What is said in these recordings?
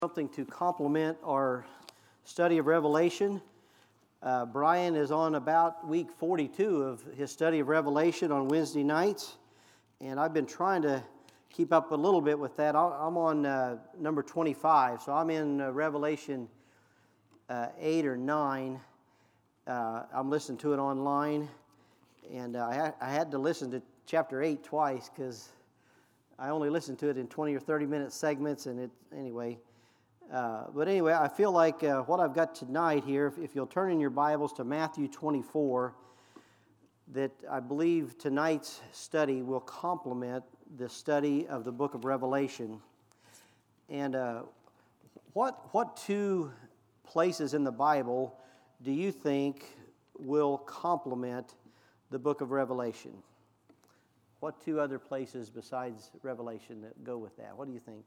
Something to complement our study of Revelation. Brian is on about week 42 of his study of Revelation on Wednesday nights, and I've been trying to keep up a little bit with that. I'm on number 25, so I'm in Revelation 8 or 9. I'm listening to it online, and I had to listen to chapter 8 twice because I only listened to it in 20 or 30 minute segments, and But anyway, I feel like what I've got tonight here, if you'll turn in your Bibles to Matthew 24, that I believe tonight's study will complement the study of the book of Revelation. And what two places in the Bible do you think will complement the book of Revelation? What two other places besides Revelation that go with that? What do you think?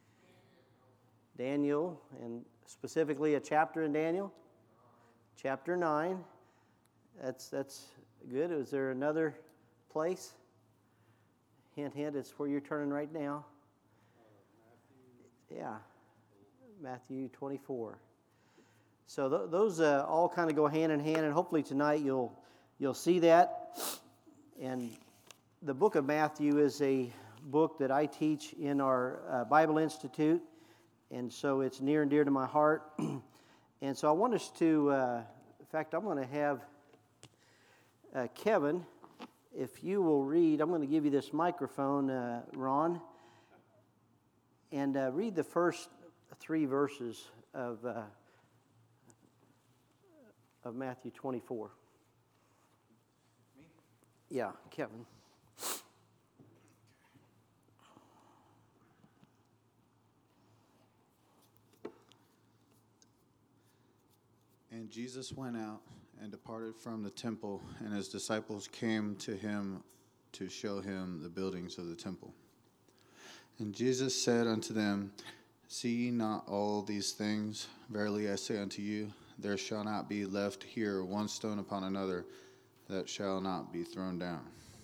Daniel, and specifically a chapter in Daniel? Chapter 9. That's good. Is there another place? Hint, it's where you're turning right now. Yeah, Matthew 24. So those all kind of go hand in hand, and hopefully tonight you'll see that. And the book of Matthew is a book that I teach in our Bible Institute. And so it's near and dear to my heart. And so I want us to, in fact, I'm going to have Kevin, if you will read, I'm going to give you this microphone, Ron, and read the first 3 verses of Matthew 24. Me? Yeah, Kevin. And Jesus went out and departed from the temple, and his disciples came to him to show him the buildings of the temple. And Jesus said unto them, See ye not all these things? Verily I say unto you, there shall not be left here one stone upon another that shall not be thrown down.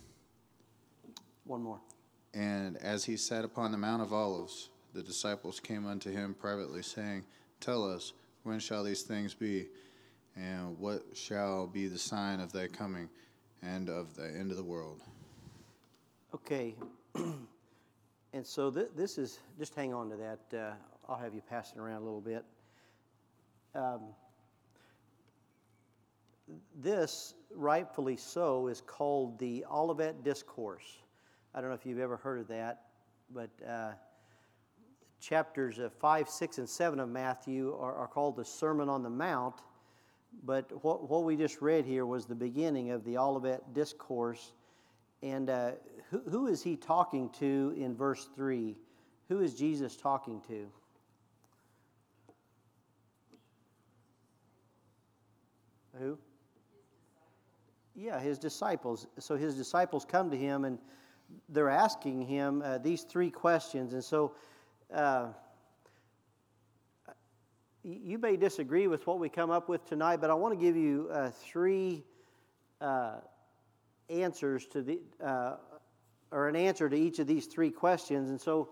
One more. And as he sat upon the Mount of Olives, the disciples came unto him privately, saying, Tell us, when shall these things be? And what shall be the sign of thy coming and of the end of the world? Okay. And so this is, just hang on to that. I'll have you pass it around a little bit. This, rightfully so, is called the Olivet Discourse. I don't know if you've ever heard of that, but chapters 5, 6, and 7 of Matthew are called the Sermon on the Mount, but what we just read here was the beginning of the Olivet Discourse. And who is he talking to in verse 3? Who is Jesus talking to? Who? Yeah, his disciples. So his disciples come to him, and they're asking him these 3 questions. And so you may disagree with what we come up with tonight, but I want to give you 3 answers to the, or an answer to each of these 3 questions. And so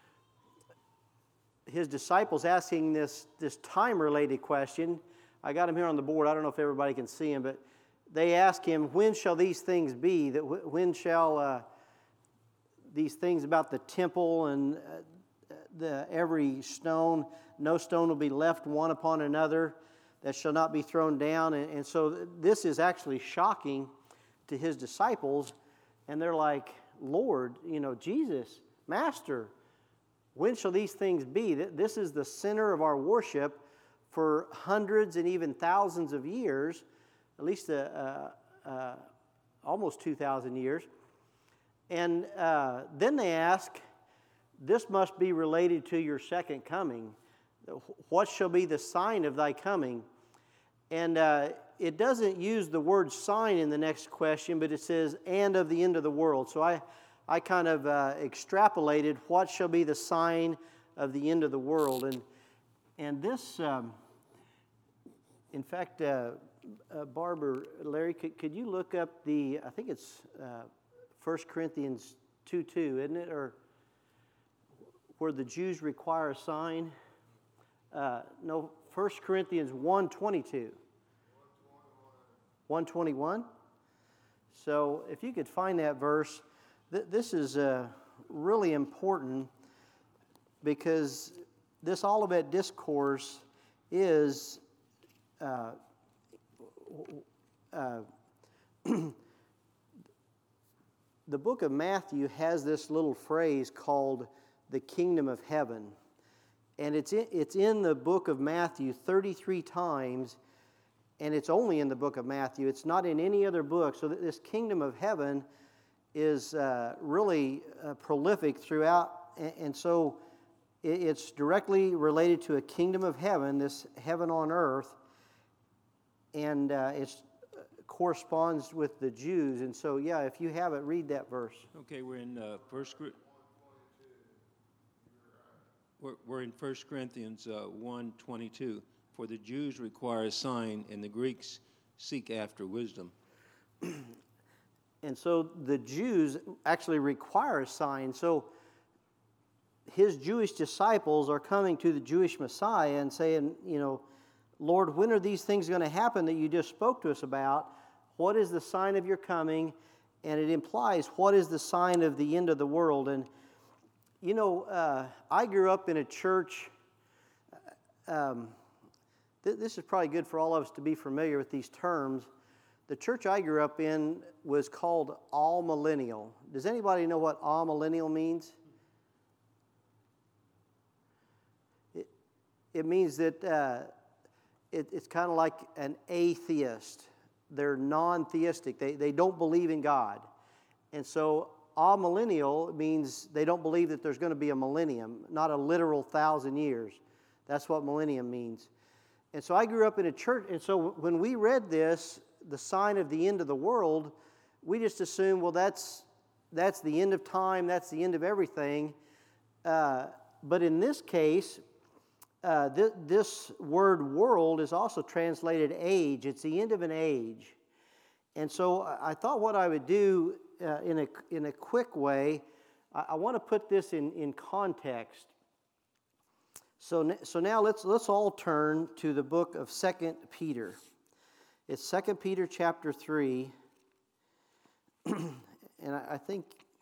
his disciples asking this time-related question. I got him here on the board. I don't know if everybody can see him, but they ask him, when shall these things be? When shall these things about the temple and every stone, no stone will be left one upon another that shall not be thrown down. And so this is actually shocking to his disciples. And they're like, Lord, Jesus, Master, when shall these things be? This is the center of our worship for hundreds and even thousands of years, at least almost 2,000 years. And then they ask, this must be related to your second coming. What shall be the sign of thy coming? And it doesn't use the word sign in the next question, but it says, and of the end of the world. So I kind of extrapolated what shall be the sign of the end of the world. And this, in fact, Barbara, Larry, could you look up I think it's 1 Corinthians 2:2, isn't it? Or where the Jews require a sign. No, 1 Corinthians 1:22. 1:21. So if you could find that verse, this is really important because this Olivet Discourse is the book of Matthew has this little phrase called the kingdom of heaven. And it's in the book of Matthew 33 times, and it's only in the book of Matthew. It's not in any other book. So this kingdom of heaven is really prolific throughout, and so it's directly related to a kingdom of heaven, this heaven on earth, and it corresponds with the Jews. And so, yeah, if you have it, read that verse. Okay, we're in we're in 1 Corinthians 1:22. For the Jews require a sign, and the Greeks seek after wisdom. And so the Jews actually require a sign. So his Jewish disciples are coming to the Jewish Messiah and saying, Lord, when are these things going to happen that you just spoke to us about? What is the sign of your coming? And it implies, what is the sign of the end of the world? And, I grew up in a church. This is probably good for all of us to be familiar with these terms. The church I grew up in was called all-millennial. Does anybody know what all-millennial means? It means that it's kind of like an atheist. They're non-theistic. They don't believe in God. And so all-millennial means they don't believe that there's going to be a millennium, not a literal 1,000 years. That's what millennium means. And so I grew up in a church, and so when we read this, the sign of the end of the world, we just assumed, well, that's the end of time, that's the end of everything. But in this case, this word world is also translated age. It's the end of an age. And so I thought what I would do in a quick way, I want to put this in context. So now let's all turn to the book of 2 Peter. It's 2 Peter chapter 3, and I think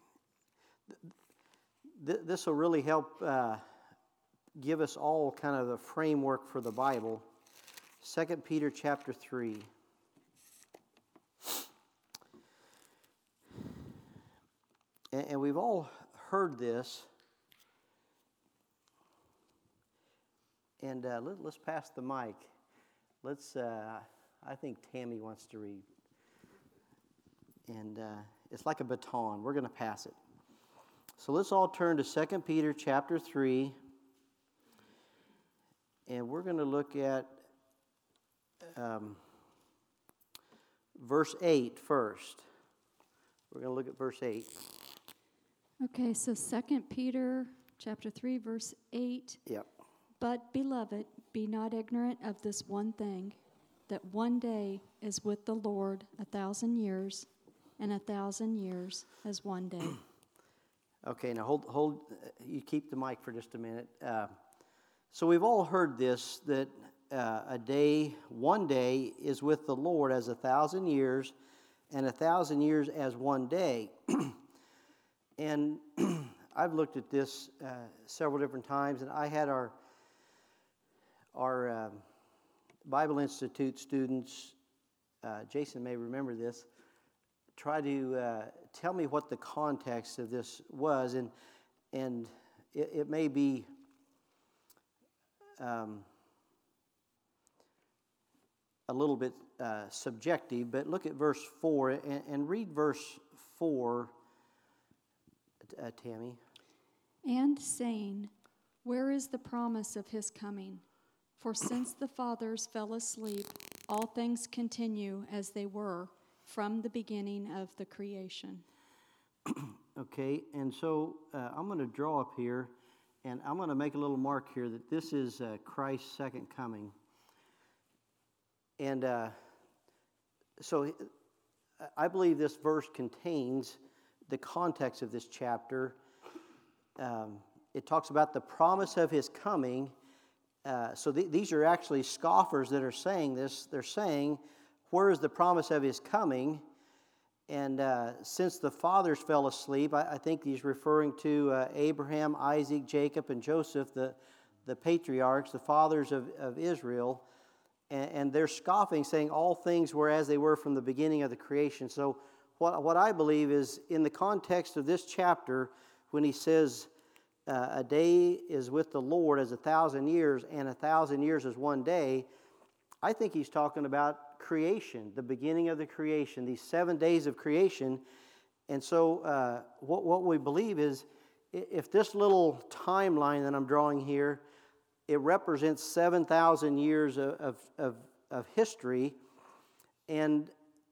this will really help give us all kind of the framework for the Bible. 2 Peter chapter 3. And we've all heard this. And let's pass the mic. I think Tammy wants to read. And it's like a baton. We're going to pass it. So let's all turn to 2 Peter chapter 3. And we're going to look at verse 8 first. We're going to look at verse 8. Okay, so 2 Peter chapter 3, verse 8. Yep. But, beloved, be not ignorant of this one thing, that one day is with the Lord 1,000 years, and 1,000 years as one day. Okay, now hold. You keep the mic for just a minute. So we've all heard this, that one day is with the Lord as 1,000 years, and 1,000 years as one day. And I've looked at this several different times, and I had our Bible Institute students, Jason may remember this, try to tell me what the context of this was, and it may be a little bit subjective, but look at verse 4 and read verse 4, Tammy. And saying, where is the promise of his coming? For since the fathers fell asleep, all things continue as they were from the beginning of the creation. Okay, and so I'm going to draw up here, and I'm going to make a little mark here that this is Christ's second coming. And so I believe this verse contains the context of this chapter. It talks about the promise of his coming. these are actually scoffers that are saying this. They're saying, where is the promise of his coming? And since the fathers fell asleep, I think he's referring to Abraham, Isaac, Jacob, and Joseph, the patriarchs, the fathers of Israel. And they're scoffing, saying all things were as they were from the beginning of the creation. So what I believe is, in the context of this chapter, when he says a day is with the Lord as 1,000 years, and 1,000 years is one day, I think he's talking about creation, the beginning of the creation, these 7 days of creation. And so what we believe is, if this little timeline that I'm drawing here, it represents 7,000 years of history, and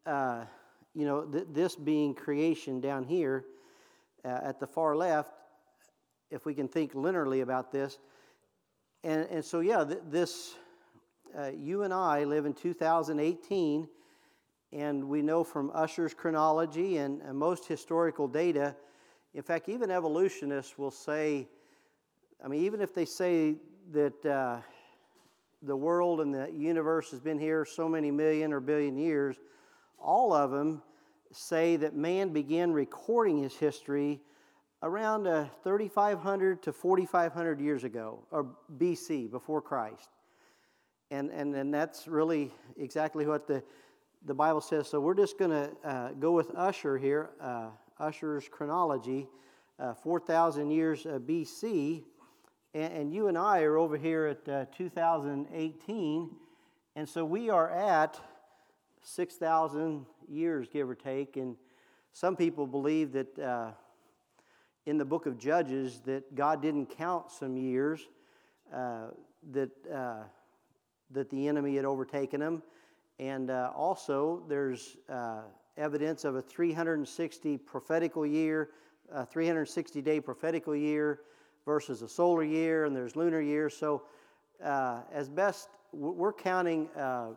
this being creation down here at the far left, if we can think linearly about this. And so, this you and I live in 2018, and we know from Ussher's chronology and most historical data, in fact, even evolutionists will say, even if they say that the world and the universe has been here so many million or billion years, all of them say that man began recording his history around 3,500 to 4,500 years ago, or BC, before Christ. And that's really exactly what the Bible says. So we're just going to go with Ussher here, Ussher's chronology, 4,000 years BC. And you and I are over here at 2018. And so we are at 6,000 years, give or take. And some people believe that in the book of Judges that God didn't count some years, that the enemy had overtaken him. And also there's evidence of a 360 prophetical year, 360-day prophetical year versus a solar year, and there's lunar years. So as best, we're counting a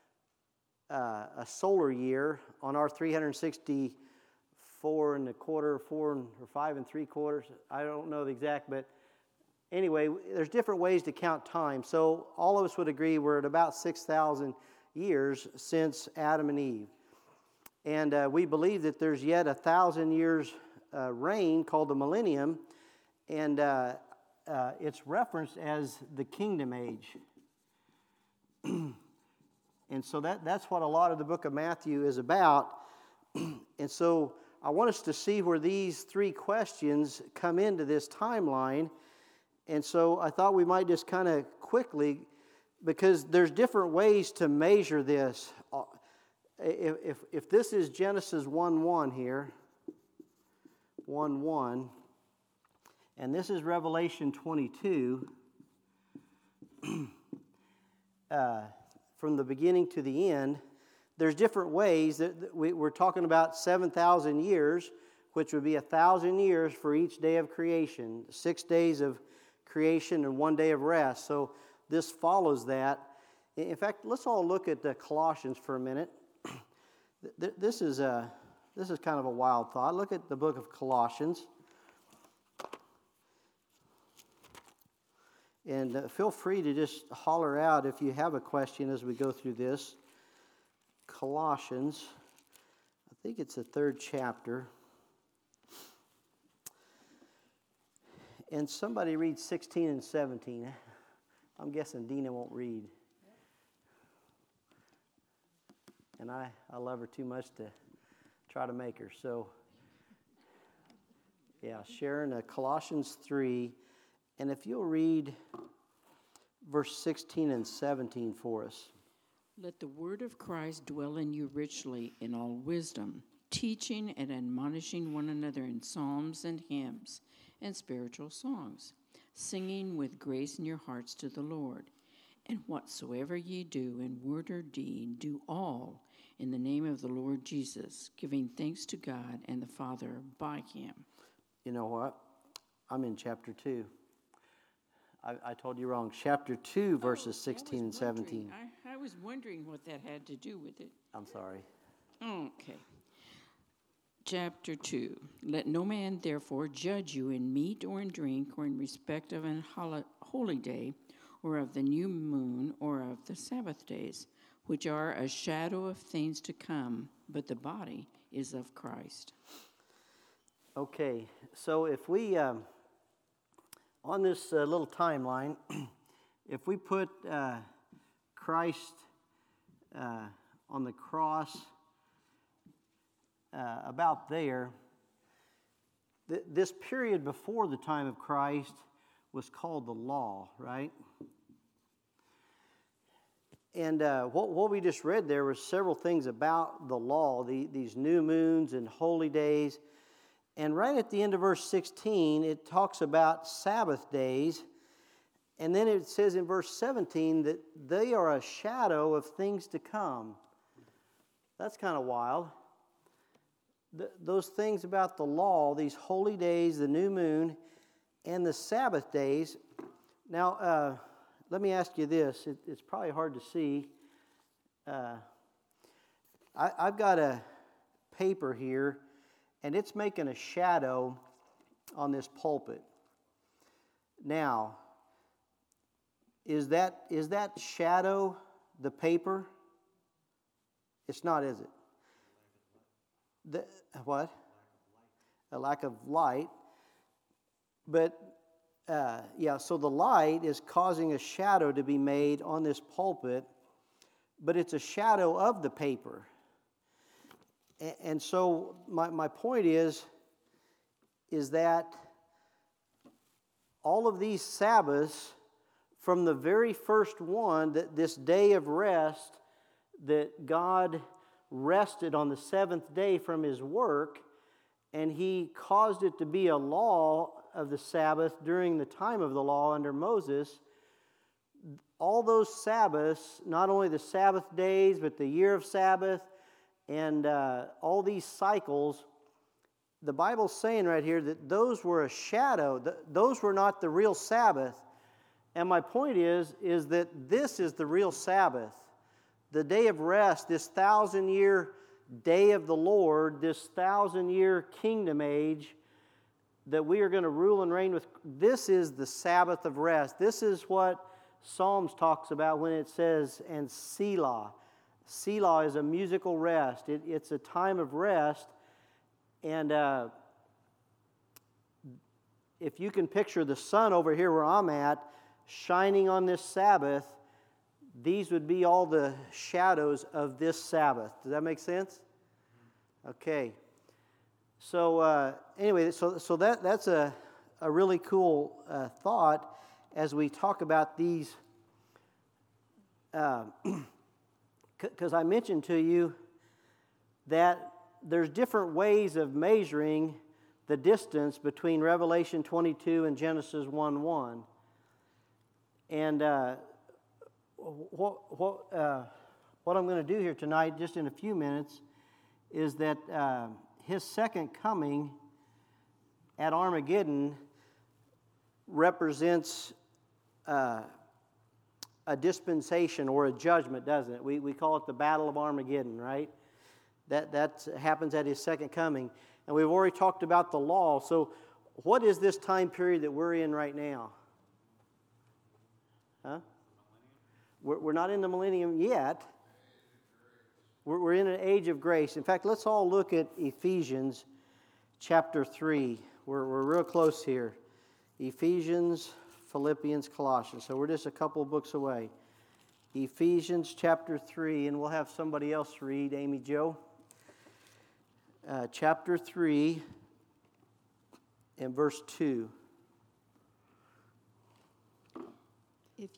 solar year on our 360 4 1/4, 4 or 5 3/4. I don't know the exact, but anyway, there's different ways to count time. So all of us would agree we're at about 6,000 years since Adam and Eve. And we believe that there's yet 1,000 years reign called the millennium, and it's referenced as the kingdom age. And so that's what a lot of the book of Matthew is about. And so I want us to see where these three questions come into this timeline. And so I thought we might just kind of quickly, because there's different ways to measure this. If this is Genesis 1:1 here, 1:1, and this is Revelation 22, from the beginning to the end, there's different ways that we're talking about 7,000 years, which would be 1,000 years for each day of creation, 6 days of creation and 1 day of rest. So this follows that. In fact, let's all look at the Colossians for a minute. This is kind of a wild thought. Look at the book of Colossians. And feel free to just holler out if you have a question as we go through this. Colossians, I think it's the 3rd chapter. And somebody read 16 and 17. I'm guessing Dina won't read. And I love her too much to try to make her. So, yeah, Sharon, Colossians 3. And if you'll read verse 16 and 17 for us. Let the word of Christ dwell in you richly in all wisdom, teaching and admonishing one another in psalms and hymns and spiritual songs, singing with grace in your hearts to the Lord. And whatsoever ye do in word or deed, do all in the name of the Lord Jesus, giving thanks to God and the Father by him. You know what? I'm in chapter 2. I told you wrong. Chapter 2, verses 16 and 17. I was wondering what that had to do with it. I'm sorry. Okay. Chapter 2. Let no man therefore judge you in meat or in drink or in respect of an holy day or of the new moon, or of the Sabbath days, which are a shadow of things to come, but the body is of Christ. Okay, so if we, on this little timeline, if we put Christ on the cross about there, this period before the time of Christ was called the law, right? And what we just read there was several things about the law, these new moons and holy days. And right at the end of verse 16, it talks about Sabbath days. And then it says in verse 17 that they are a shadow of things to come. That's kind of wild. Those things about the law, these holy days, the new moon, and the Sabbath days. Now, let me ask you this. It's probably hard to see. I've got a paper here, and it's making a shadow on this pulpit. Now, is that shadow the paper? It's not, is it? What? A lack of light. But, so the light is causing a shadow to be made on this pulpit, but it's a shadow of the paper. And so my point is that all of these Sabbaths, from the very first one, that this day of rest, that God rested on the seventh day from His work, and He caused it to be a law of the Sabbath during the time of the law under Moses. All those Sabbaths, not only the Sabbath days, but the year of Sabbath, and all these cycles, the Bible's saying right here that those were a shadow. Those were not the real Sabbath. And my point is that this is the real Sabbath. The day of rest, this 1,000-year day of the Lord, this 1,000-year kingdom age that we are going to rule and reign with, this is the Sabbath of rest. This is what Psalms talks about when it says, and Selah. Selah is a musical rest. It's a time of rest. And if you can picture the sun over here where I'm at, shining on this Sabbath, these would be all the shadows of this Sabbath. Does that make sense? Okay. So anyway, so that's a really cool thought as we talk about these. Because I mentioned to you that there's different ways of measuring the distance between Revelation 22 and Genesis 1:1. And what I'm going to do here tonight, just in a few minutes, is that His second coming at Armageddon represents a dispensation or a judgment, doesn't it? We call it the Battle of Armageddon, right? That happens at His second coming. And we've already talked about the law. So what is this time period that we're in right now? Huh? We're not in the millennium yet. We're in an age of grace. In fact, let's all look at Ephesians chapter 3. We're real close here. Ephesians, Philippians, Colossians. So we're just a couple of books away. Ephesians chapter 3, and we'll have somebody else read, Amy Jo. Chapter 3 and verse 2. If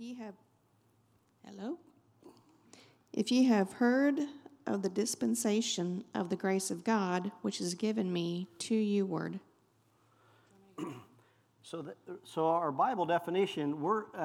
ye have heard of the dispensation of the grace of God, which is given me to youward. So our Bible definition,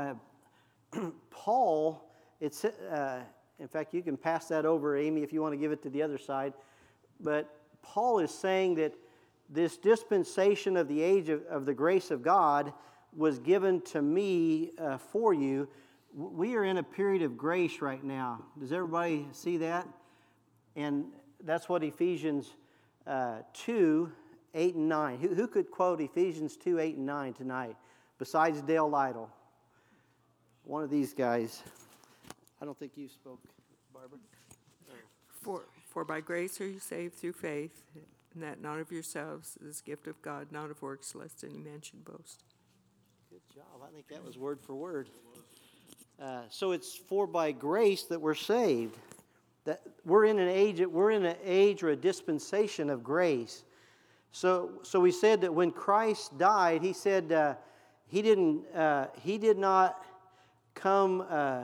Paul, it's in fact, you can pass that over, Amy, if you want to give it to the other side. But Paul is saying that this dispensation of the age of the grace of God was given to me for you. We are in a period of grace right now. Does everybody see that? And that's what Ephesians 2, 8 and 9. Who could quote Ephesians 2, 8 and 9 tonight besides Dale Lytle? one of these guys. I don't think you spoke, Barbara. For by grace are you saved through faith, and that not of yourselves is gift of God, not of works, lest any man should boast. Good job. I think that was word for word. So it's for by grace that we're saved. That we're in an age or a dispensation of grace. So we said that when Christ died, he said he did not come. I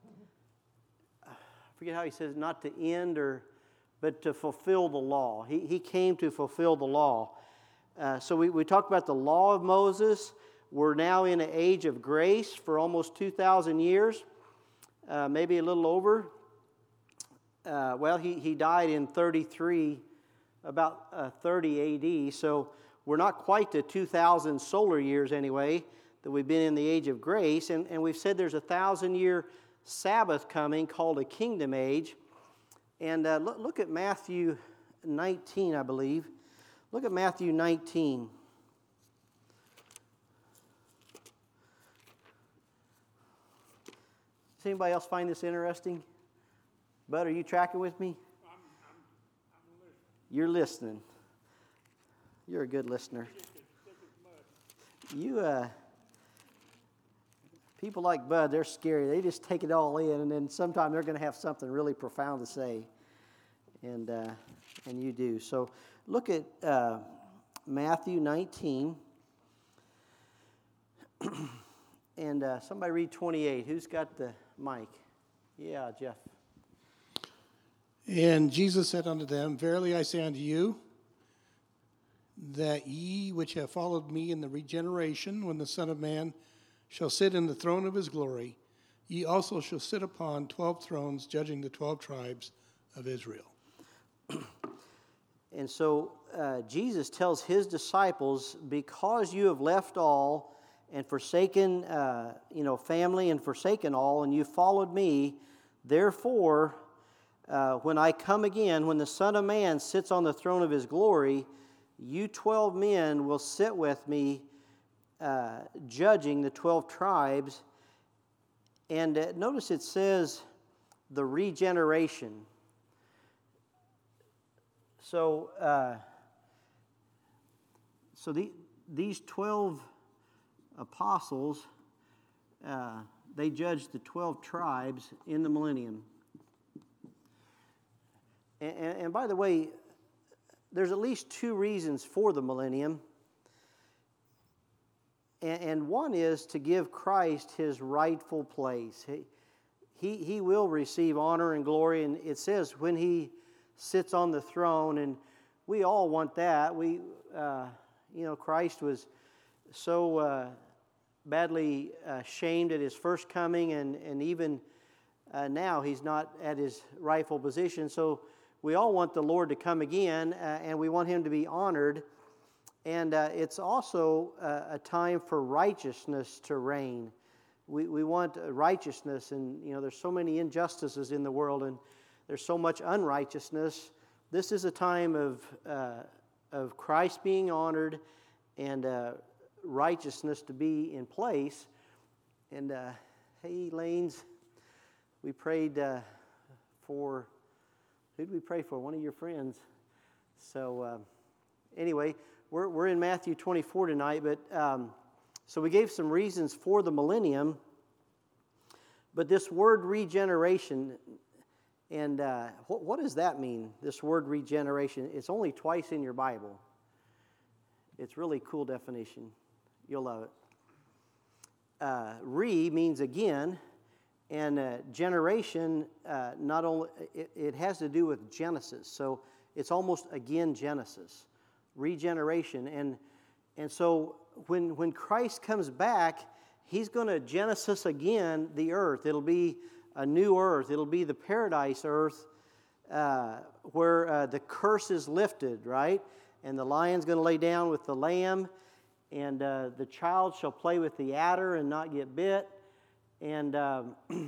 forget how he says, not to end but to fulfill the law. He came to fulfill the law. So we talked about the law of Moses. We're now in an age of grace for almost 2,000 years, maybe a little over. He died in 33, about 30 AD, so we're not quite to 2,000 solar years anyway that we've been in the age of grace, and we've said there's a 1,000-year Sabbath coming called a kingdom age. And look at Matthew 19, I believe. Look at Matthew 19. Does anybody else find this interesting? Bud, are you tracking with me? I'm listening. You're listening. You're a good listener. People like Bud, they're scary. They just take it all in, and then sometime they're going to have something really profound to say. And you do. So look at Matthew 19. And somebody read 28. Who's got the mic? Yeah, Jeff. And Jesus said unto them, Verily I say unto you, that ye which have followed me in the regeneration, when the Son of Man shall sit in the throne of his glory, ye also shall sit upon 12 thrones, judging the 12 tribes of Israel. And so Jesus tells his disciples, because you have left all and forsaken, family and forsaken all, and you followed me, therefore, when I come again, when the Son of Man sits on the throne of his glory, you 12 men will sit with me, judging the 12 tribes. And notice it says the regeneration. So these 12 apostles, they judged the 12 tribes in the millennium. And by the way, there's at least two reasons for the millennium. And one is to give Christ his rightful place. He will receive honor and glory, and it says when he sits on the throne, and we all want that. Christ was so badly shamed at his first coming, and even now he's not at his rightful position. So we all want the Lord to come again, and we want him to be honored. And it's also a time for righteousness to reign. We want righteousness, and there's so many injustices in the world, and there's so much unrighteousness. This is a time of Christ being honored and righteousness to be in place. And hey, Lanes, we prayed for, who did we pray for? One of your friends. So anyway, we're in Matthew 24 tonight, but so we gave some reasons for the millennium. But this word regeneration, and what does that mean, this word regeneration? It's only twice in your Bible. It's really cool definition. You'll love it. Re means again, and generation, not only, it has to do with Genesis. So it's almost again Genesis. Regeneration. And so when Christ comes back, he's going to Genesis again the earth. It'll be a new earth. It'll be the paradise earth where the curse is lifted, right? And the lion's going to lay down with the lamb, and the child shall play with the adder and not get bit. And I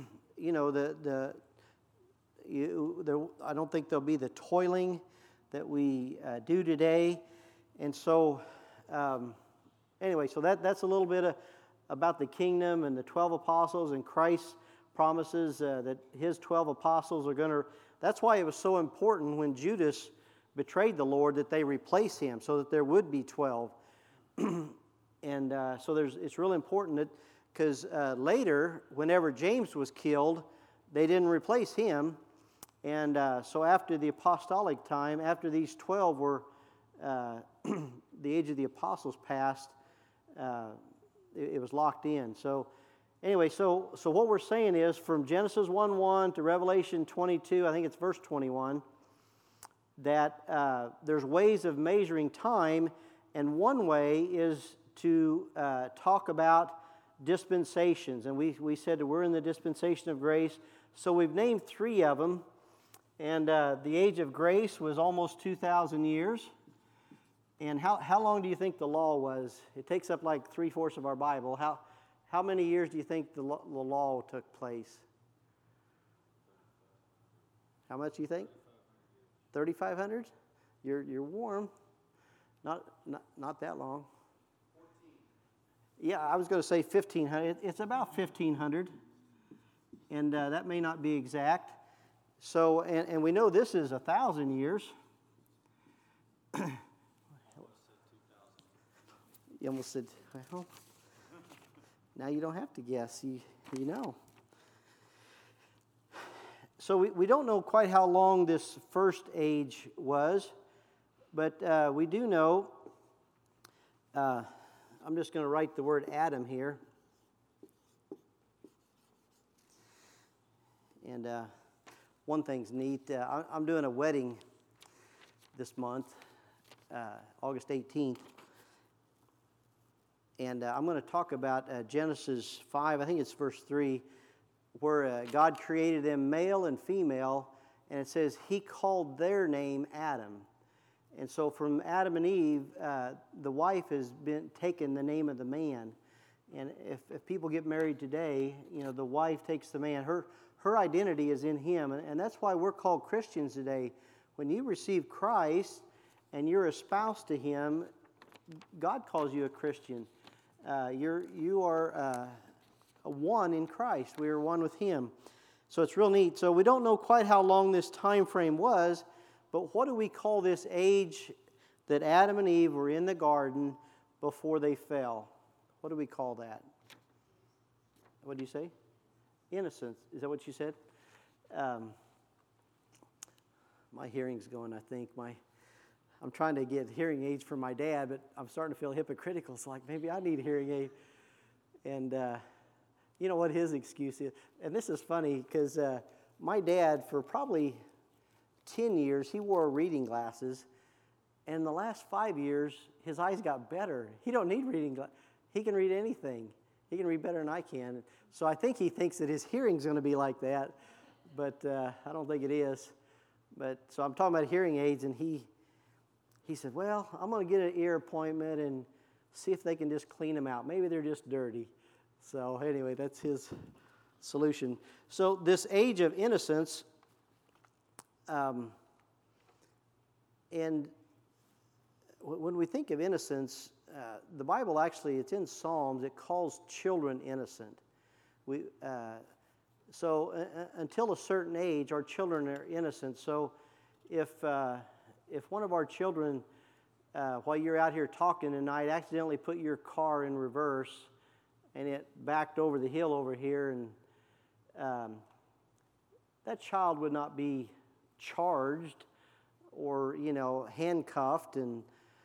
don't think there'll be the toiling that we do today. And so, anyway, so that's a little bit about the kingdom and the 12 apostles, and Christ promises that his 12 apostles are going to. That's why it was so important when Judas betrayed the Lord that they replace him so that there would be 12. And so it's really important that, because later, whenever James was killed, they didn't replace him. And so after the apostolic time, after these 12 were, the age of the apostles passed, it was locked in. So anyway, so what we're saying is from Genesis 1:1 to Revelation 22, I think it's verse 21, that there's ways of measuring time, and one way is to talk about dispensations. And we said that we're in the dispensation of grace, so we've named 3 of them. And the age of grace was almost 2,000 years. And how long do you think the law was? It takes up like 3/4 of our Bible. How many years do you think the law took place? How much do you think? 3,500? You're warm. Not that long. 14. Yeah, I was going to say 1,500. It's about 1,500, and that may not be exact. So, and we know this is 1,000 years. You almost said, well, now you don't have to guess. You know. So we don't know quite how long this first age was, but we do know, I'm just going to write the word Adam here. And one thing's neat. I'm doing a wedding this month, August 18th. And I'm going to talk about Genesis 5, I think it's verse 3, where God created them male and female, and it says he called their name Adam. And so from Adam and Eve, the wife has been taken the name of the man. And if people get married today, the wife takes the man. Her identity is in him, and that's why we're called Christians today. When you receive Christ and you're a spouse to him, God calls you a Christian. You are a one in Christ. We are one with him. So it's real neat. So we don't know quite how long this time frame was, but what do we call this age that Adam and Eve were in the garden before they fell? What do we call that? What do you say? Innocence. Is that what you said? My hearing's going, I think. I'm trying to get hearing aids for my dad, but I'm starting to feel hypocritical. It's like, maybe I need a hearing aid. And you know what his excuse is? And this is funny because my dad, for probably 10 years, he wore reading glasses. And the last 5 years, his eyes got better. He don't need reading glasses. He can read anything. He can read better than I can. So I think he thinks that his hearing's going to be like that, but I don't think it is. But so I'm talking about hearing aids, and he said, well, I'm going to get an ear appointment and see if they can just clean them out. Maybe they're just dirty. So anyway, that's his solution. So this age of innocence, and when we think of innocence, the Bible actually, it's in Psalms, it calls children innocent. Until a certain age, our children are innocent. So if one of our children, while you're out here talking tonight, accidentally put your car in reverse and it backed over the hill over here, and that child would not be charged or, handcuffed, and,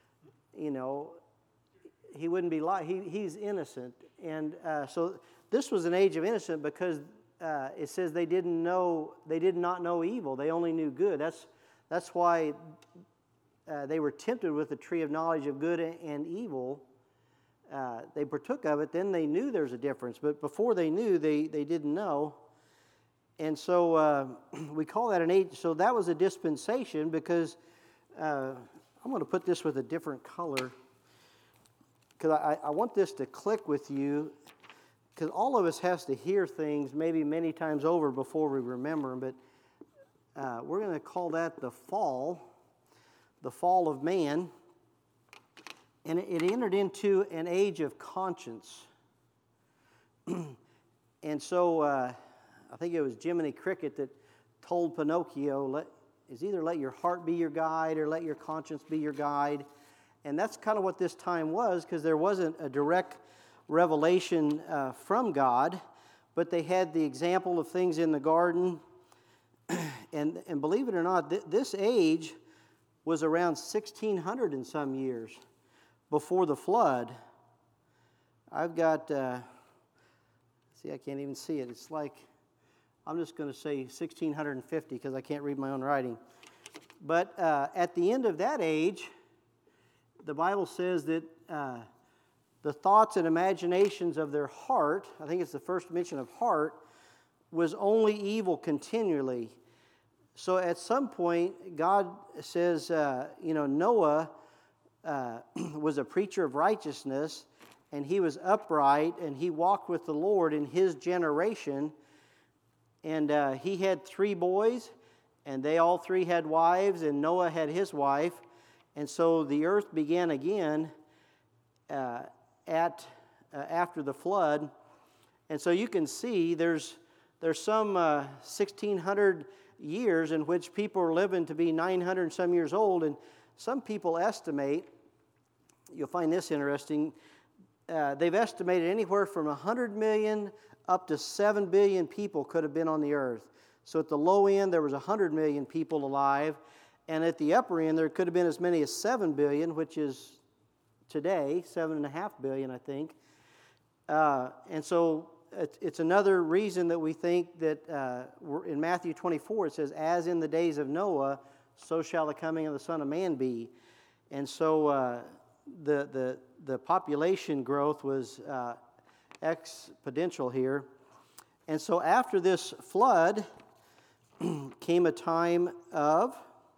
he wouldn't be he's innocent. And so this was an age of innocence because it says they did not know evil. They only knew good. That's why they were tempted with the tree of knowledge of good and evil. They partook of it, then they knew there's a difference. But before they knew, they didn't know. And so we call that an age. So that was a dispensation because I'm going to put this with a different color because I want this to click with you, because all of us has to hear things maybe many times over before we remember them. But we're going to call that the fall of man. And it entered into an age of conscience. And so I think it was Jiminy Cricket that told Pinocchio, either let your heart be your guide or let your conscience be your guide. And that's kind of what this time was, because there wasn't a direct revelation from God, but they had the example of things in the garden. And believe it or not, this age was around 1600 and some years before the flood. I've got, see, I can't even see it. It's like, I'm just going to say 1650 because I can't read my own writing. But at the end of that age, the Bible says that the thoughts and imaginations of their heart, I think it's the first mention of heart, was only evil continually. So at some point, God says, Noah was a preacher of righteousness, and he was upright, and he walked with the Lord in his generation. And he had 3 boys, and they all 3 had wives, and Noah had his wife. And so the earth began again after the flood. And so you can see there's some 1,600 years in which people are living to be 900 and some years old. And some people estimate, you'll find this interesting, they've estimated anywhere from 100 million up to 7 billion people could have been on the earth. So at the low end, there was 100 million people alive. And at the upper end, there could have been as many as 7 billion, which is today, 7.5 billion, I think. And so it's another reason that we think that in Matthew 24, it says, as in the days of Noah, so shall the coming of the Son of Man be. And so the population growth was exponential here. And so after this flood came a time of,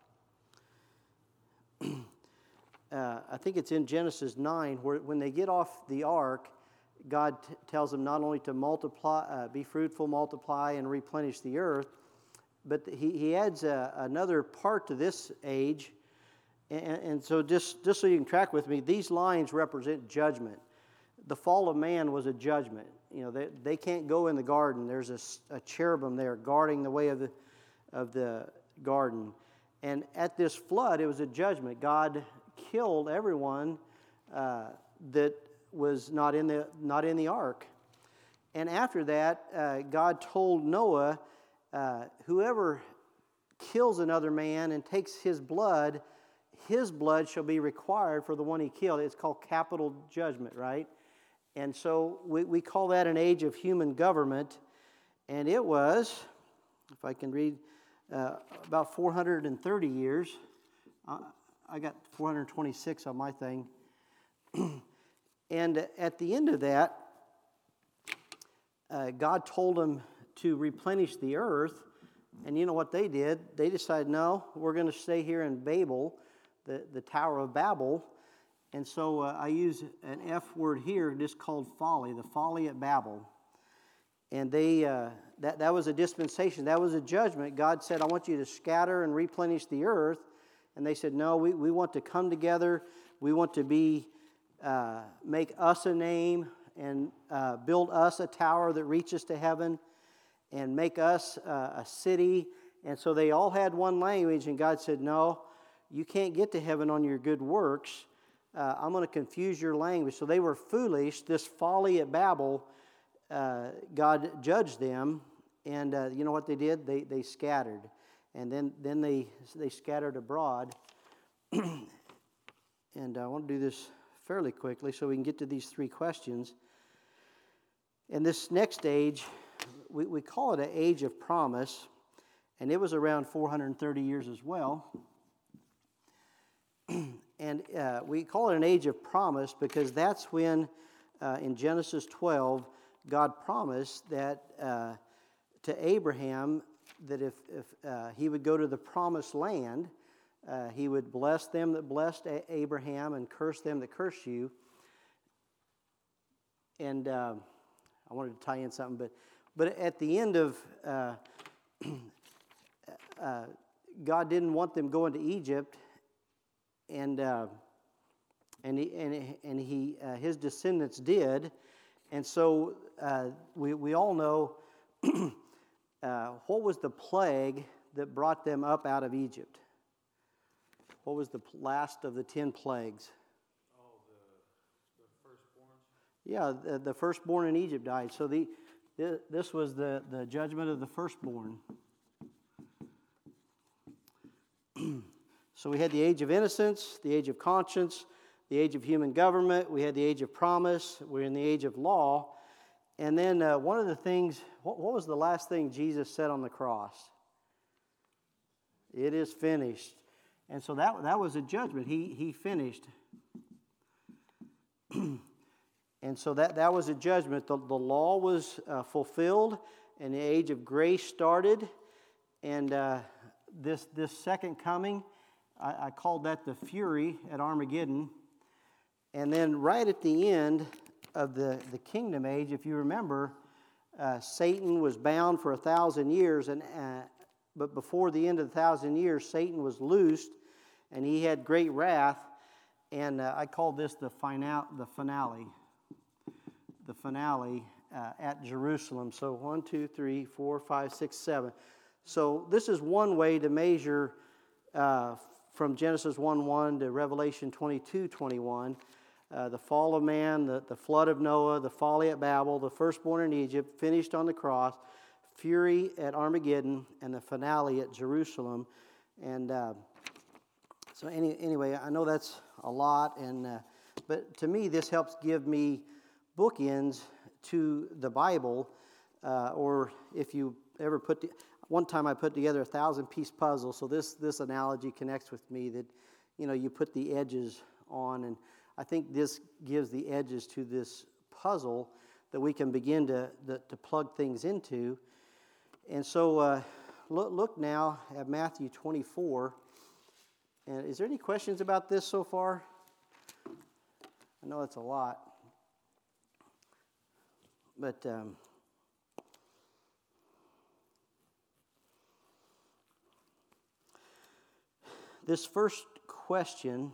I think it's in Genesis 9, where when they get off the ark, God tells them not only to multiply, be fruitful, multiply, and replenish the earth, but he adds another part to this age. And so just so you can track with me, these lines represent judgment. The fall of man was a judgment. They can't go in the garden. There's a cherubim there guarding the way of the garden. And at this flood, it was a judgment. God killed everyone that was not in the ark. And after that, God told Noah, whoever kills another man and takes his blood shall be required for the one he killed. It's called capital judgment, right? And so we call that an age of human government. And it was, if I can read, about 430 years. I got 426 on my thing. And at the end of that, God told them to replenish the earth. And you know what they did? They decided, no, we're going to stay here in Babel, the Tower of Babel. And so I use an F word here, just called folly, the folly at Babel. And they that was a dispensation. That was a judgment. God said, I want you to scatter and replenish the earth. And they said, no, we want to come together. We want to make us a name and build us a tower that reaches to heaven and make us a city. And so they all had one language, and God said, no, you can't get to heaven on your good works. I'm going to confuse your language. So they were foolish. This folly at Babel, God judged them, and you know what they did? They scattered. And then they scattered abroad. And I want to do this fairly quickly so we can get to these 3 questions. And this next age, we call it an age of promise, and it was around 430 years as well. And we call it an age of promise because that's when, in Genesis 12, God promised that to Abraham that if he would go to the promised land, he would bless them that blessed Abraham and curse them that cursed you. And I wanted to tie in something, but at the end of God didn't want them going to Egypt, and his descendants did, and so we all know what was the plague that brought them up out of Egypt? What was the last of the 10 plagues? Oh, the firstborns? Yeah, the firstborn in Egypt died. So this was the judgment of the firstborn. So we had the age of innocence, the age of conscience, the age of human government. We had the age of promise. We're in the age of law. And then one of the things, what was the last thing Jesus said on the cross? It is finished. And so that was a judgment. He finished. And so that was a judgment. The law was fulfilled, and the age of grace started. And this second coming, I called that the fury at Armageddon. And then right at the end of the kingdom age, if you remember, Satan was bound for 1,000 years, but before the end of the 1,000 years, Satan was loosed, and he had great wrath. And I called this the finale at Jerusalem. So 1, 2, 3, 4, 5, 6, 7. So this is one way to measure from Genesis 1:1 to Revelation 22:21. The fall of man, the flood of Noah, the folly at Babel, the firstborn in Egypt, finished on the cross, fury at Armageddon, and the finale at Jerusalem. And so anyway, I know that's a lot, but to me this helps give me bookends to the Bible, or if you ever one time I put together a 1,000-piece puzzle, so this analogy connects with me that, you put the edges on, and I think this gives the edges to this puzzle that we can begin to plug things into. And so look now at Matthew 24, and is there any questions about this so far? I know it's a lot, but this first question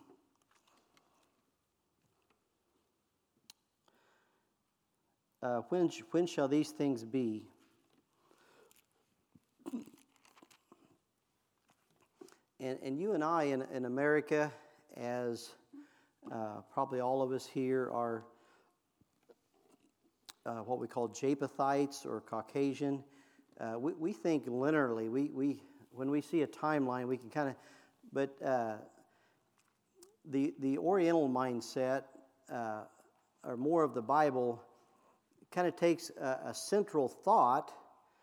when shall these things be? And you and I in America, as probably all of us here, are what we call Japhethites or Caucasian. We think linearly. We when we see a timeline, we can kind of, but the Oriental mindset, or more of the Bible, kind of takes a central thought.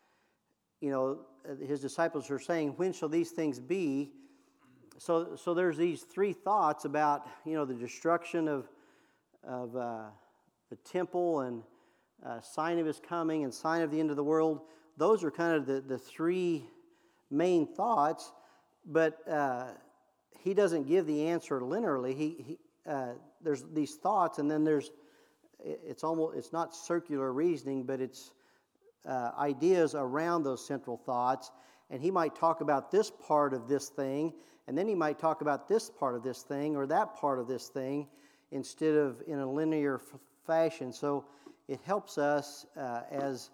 His disciples are saying, when shall these things be? So there's these three thoughts about, the destruction of the temple and sign of his coming and sign of the end of the world. Those are kind of the three main thoughts, but he doesn't give the answer linearly. There's these thoughts, and then it's not circular reasoning, but it's ideas around those central thoughts. And he might talk about this part of this thing, and then he might talk about this part of this thing or that part of this thing, instead of in a linear fashion. So it helps us as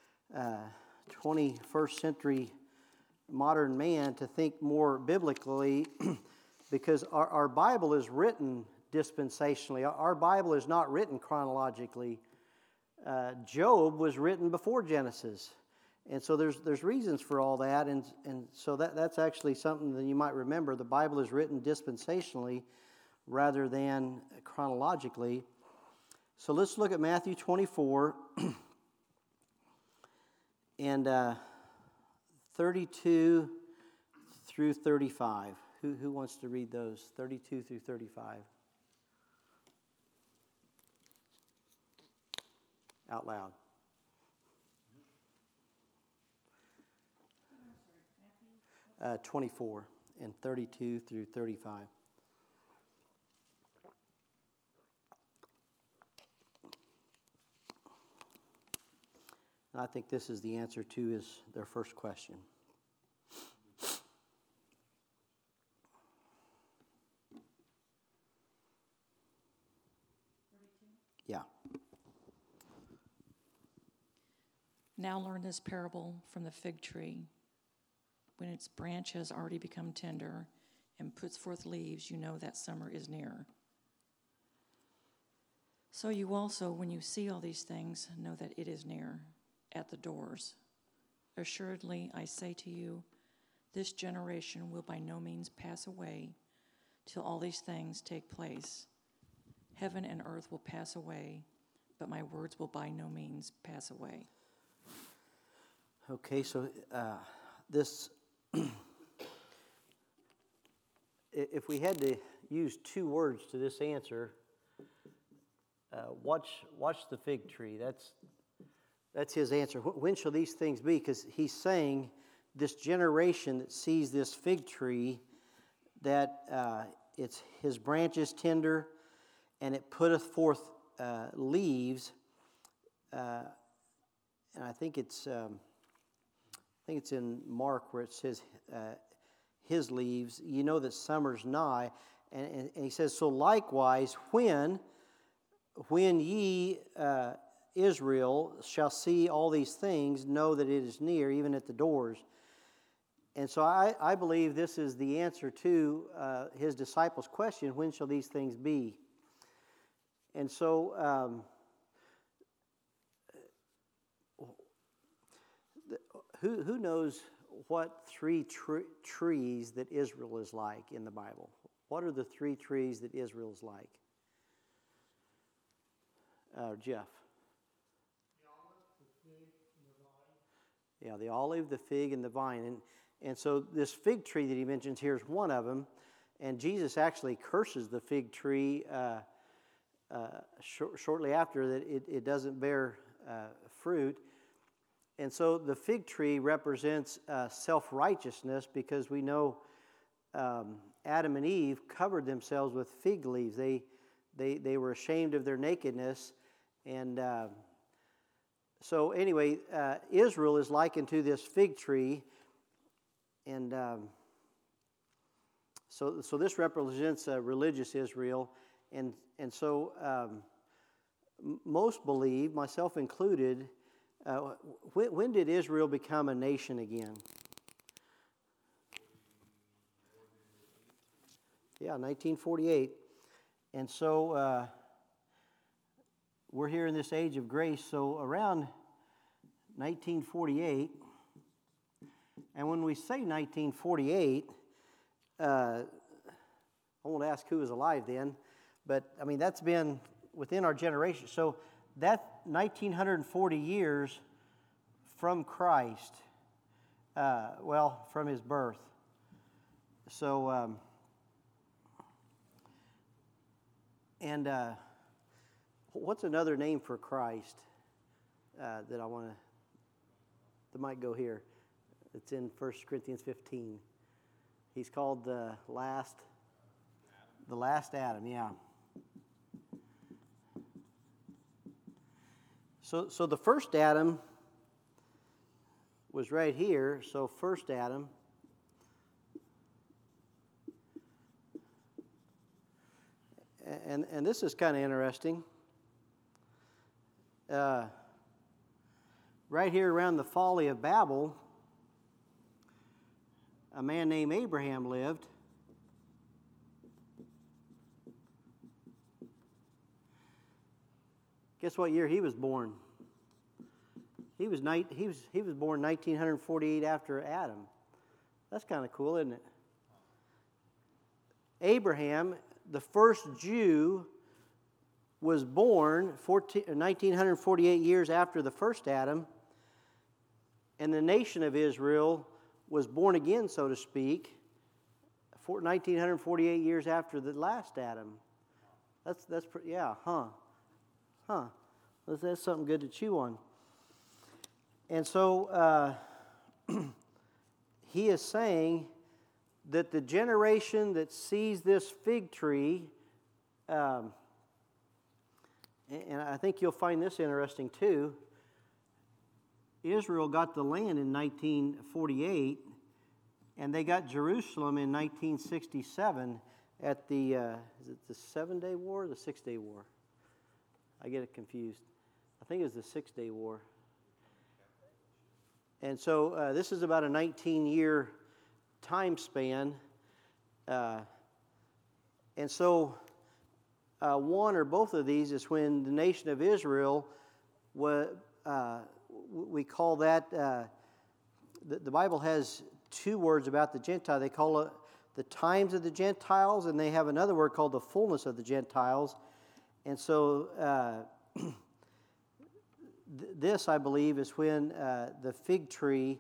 21st century modern man to think more biblically, because our Bible is written dispensationally. Our Bible is not written chronologically. Job was written before Genesis, and so there's reasons for all that, and so that's actually something that you might remember. The Bible is written dispensationally rather than chronologically. So let's look at Matthew 24 and 32 through 35. Who wants to read those? 32 through 35. Out loud. Uh, 24 and 32 through 35. And I think this is the answer to their first question. Yeah. Now learn this parable from the fig tree. When its branch has already become tender and puts forth leaves, you know that summer is near. So you also, when you see all these things, know that it is near, at the doors. Assuredly, I say to you, this generation will by no means pass away till all these things take place. Heaven and earth will pass away, but my words will by no means pass away. Okay, so this, if we had to use two words to this answer, watch the fig tree. That's his answer. When shall these things be? Because he's saying this generation that sees this fig tree, that it's his branch is tender, and it putteth forth leaves. And I think it's in Mark where it says his leaves. You know that summer's nigh, and he says, so likewise when ye Israel shall see all these things, know that it is near, even at the doors. And so I believe this is the answer to his disciples' question, when shall these things be? And so who knows what three trees that Israel is like in the Bible? What are the three trees that Israel is like? Jeff. Yeah, the olive, the fig, and the vine. And so this fig tree that he mentions here is one of them. And Jesus actually curses the fig tree shortly after that it doesn't bear fruit. And so the fig tree represents self-righteousness, because we know Adam and Eve covered themselves with fig leaves. They were ashamed of their nakedness. And so anyway, Israel is likened to this fig tree. And so this represents religious Israel. And so most believe, myself included, when did Israel become a nation again? Yeah, 1948. And so we're here in this age of grace. So around 1948, and when we say 1948, I won't ask who was alive then, but I mean, that's been within our generation. So that 1940 years from Christ, from his birth. So, what's another name for Christ that I want to, that might go here? It's in 1 Corinthians 15. He's called the last Adam, yeah. So the first Adam was right here. So first Adam. And this is kind of interesting. Right here around the folly of Babel, a man named Abraham lived. Guess what year he was born? He was born 1948 after Adam. That's kind of cool, isn't it? Abraham, the first Jew, was born 1948 years after the first Adam, and the nation of Israel was born again, so to speak, 1948 years after the last Adam. That's that's something good to chew on. And so he is saying that the generation that sees this fig tree, and I think you'll find this interesting too, Israel got the land in 1948, and they got Jerusalem in 1967 at the, is it the 7-Day War or the 6-Day War? I get it confused. I think it was the 6-Day War. And so this is about a 19-year time span. And so one or both of these is when the nation of Israel, we call that, the Bible has two words about the Gentile. They call it the times of the Gentiles, and they have another word called the fullness of the Gentiles. And so this, I believe, is when the fig tree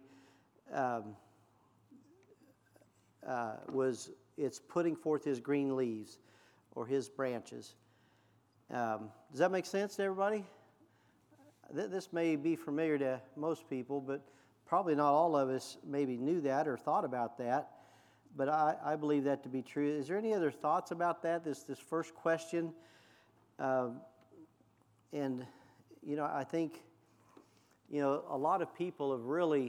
it's putting forth his green leaves or his branches. Does that make sense to everybody? This may be familiar to most people, but probably not all of us maybe knew that or thought about that. But I believe that to be true. Is there any other thoughts about that, this first question? And, I think, a lot of people have really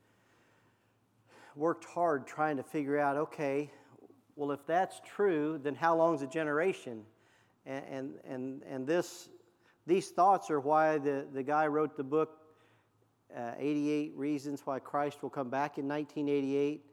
worked hard trying to figure out, okay, well, if that's true, then how long is a generation? And these thoughts are why the guy wrote the book, 88 Reasons Why Christ Will Come Back in 1988.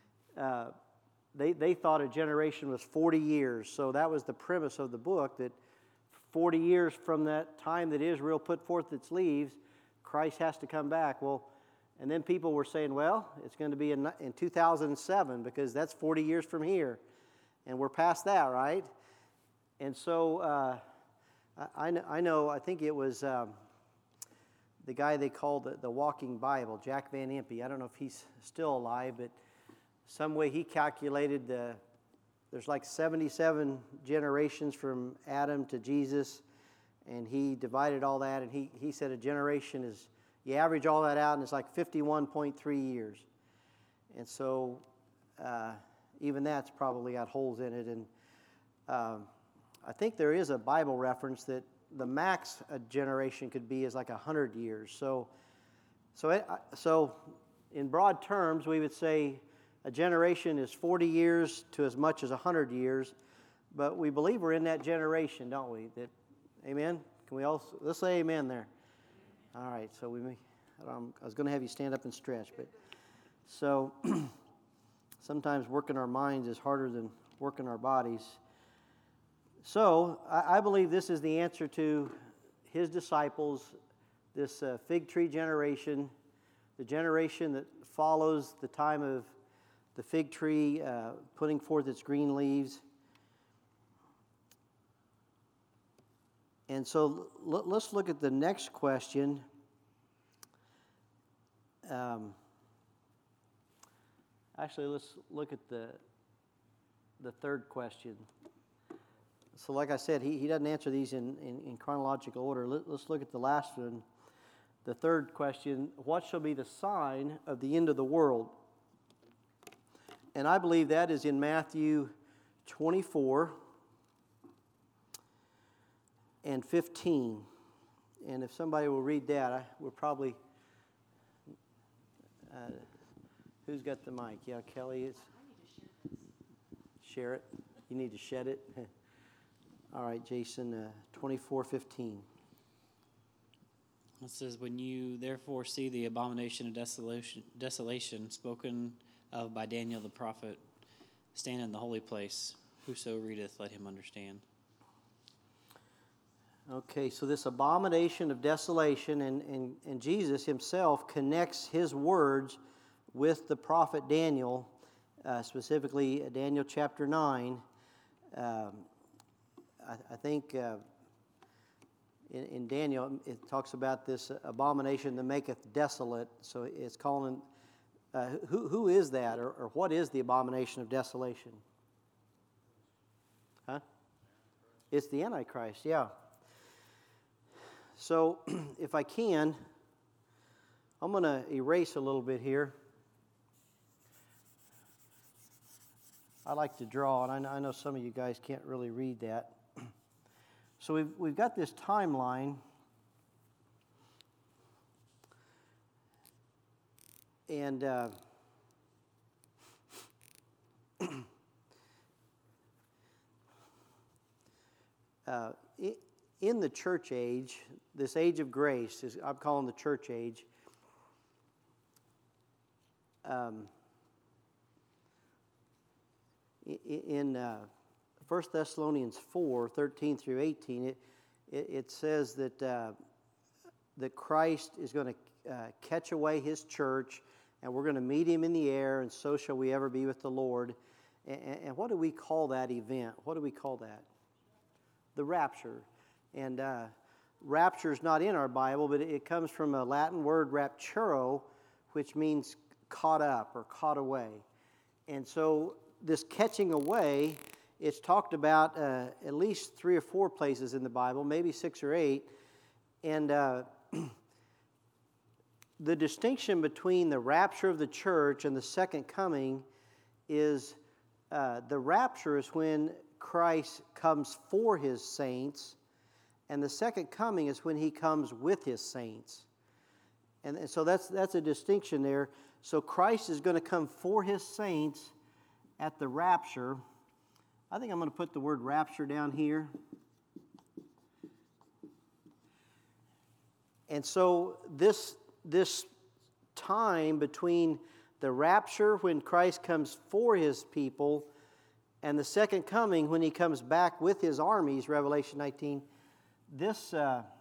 They thought a generation was 40 years. So that was the premise of the book, that 40 years from that time that Israel put forth its leaves, Christ has to come back. Well, and then people were saying, well, it's going to be in 2007 because that's 40 years from here. And we're past that, right? And so I think it was the guy they called the Walking Bible, Jack Van Impe. I don't know if he's still alive, but some way he calculated there's like 77 generations from Adam to Jesus, and he divided all that, and he said a generation is, you average all that out, and it's like 51.3 years. And so even that's probably got holes in it. And I think there is a Bible reference that the max a generation could be is like 100 years. So in broad terms, we would say a generation is 40 years to as much as 100 years, but we believe we're in that generation, don't we? That, amen? Can we all, let's say amen there. All right, so I was going to have you stand up and stretch, but so sometimes working our minds is harder than working our bodies. So I believe this is the answer to his disciples, this fig tree generation, the generation that follows the time of the fig tree putting forth its green leaves. And so let's look at the next question. Actually, let's look at the third question. So like I said, he doesn't answer these in chronological order. Let's look at the last one. The third question, what shall be the sign of the end of the world? And I believe that is in Matthew 24 and 15. And if somebody will read that, we'll probably... who's got the mic? Yeah, Kelly is. I need to share it. You need to shed it? All right, Jason, 24:15. It says, when you therefore see the abomination of desolation spoken of by Daniel the prophet, stand in the holy place. Whoso readeth, let him understand. Okay, so this abomination of desolation, and Jesus himself connects his words with the prophet Daniel, specifically Daniel chapter 9. I think in Daniel it talks about this abomination that maketh desolate. So it's calling, who is that, or what is the abomination of desolation? Huh? It's the Antichrist, yeah. So if I can, I'm going to erase a little bit here. I like to draw, and I know some of you guys can't really read that. So we've got this timeline, and in the church age, this age of grace, I'm calling the church age, in 1 Thessalonians 4, 13 through 18, it says that Christ is going to catch away his church, and we're going to meet him in the air, and so shall we ever be with the Lord. And what do we call that event? What do we call that? The rapture. And rapture is not in our Bible, but it comes from a Latin word, rapturo, which means caught up or caught away. And so this catching away, it's talked about at least 3 or 4 places in the Bible, maybe 6 or 8. And the distinction between the rapture of the church and the second coming is the rapture is when Christ comes for his saints, and the second coming is when he comes with his saints. And so that's a distinction there. So Christ is going to come for his saints at the rapture. I think I'm going to put the word rapture down here. And so this time between the rapture when Christ comes for his people and the second coming when he comes back with his armies, Revelation 19, this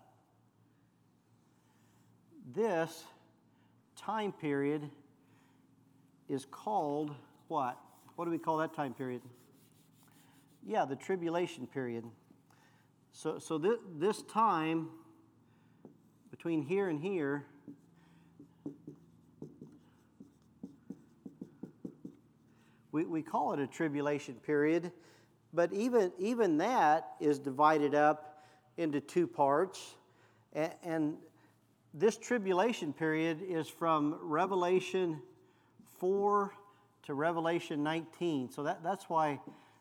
time period is called what? What do we call that time period? Yeah, the tribulation period. So this time between here and here, we call it a tribulation period, but even that is divided up into 2 parts. And this tribulation period is from Revelation 4 to Revelation 19. So that's why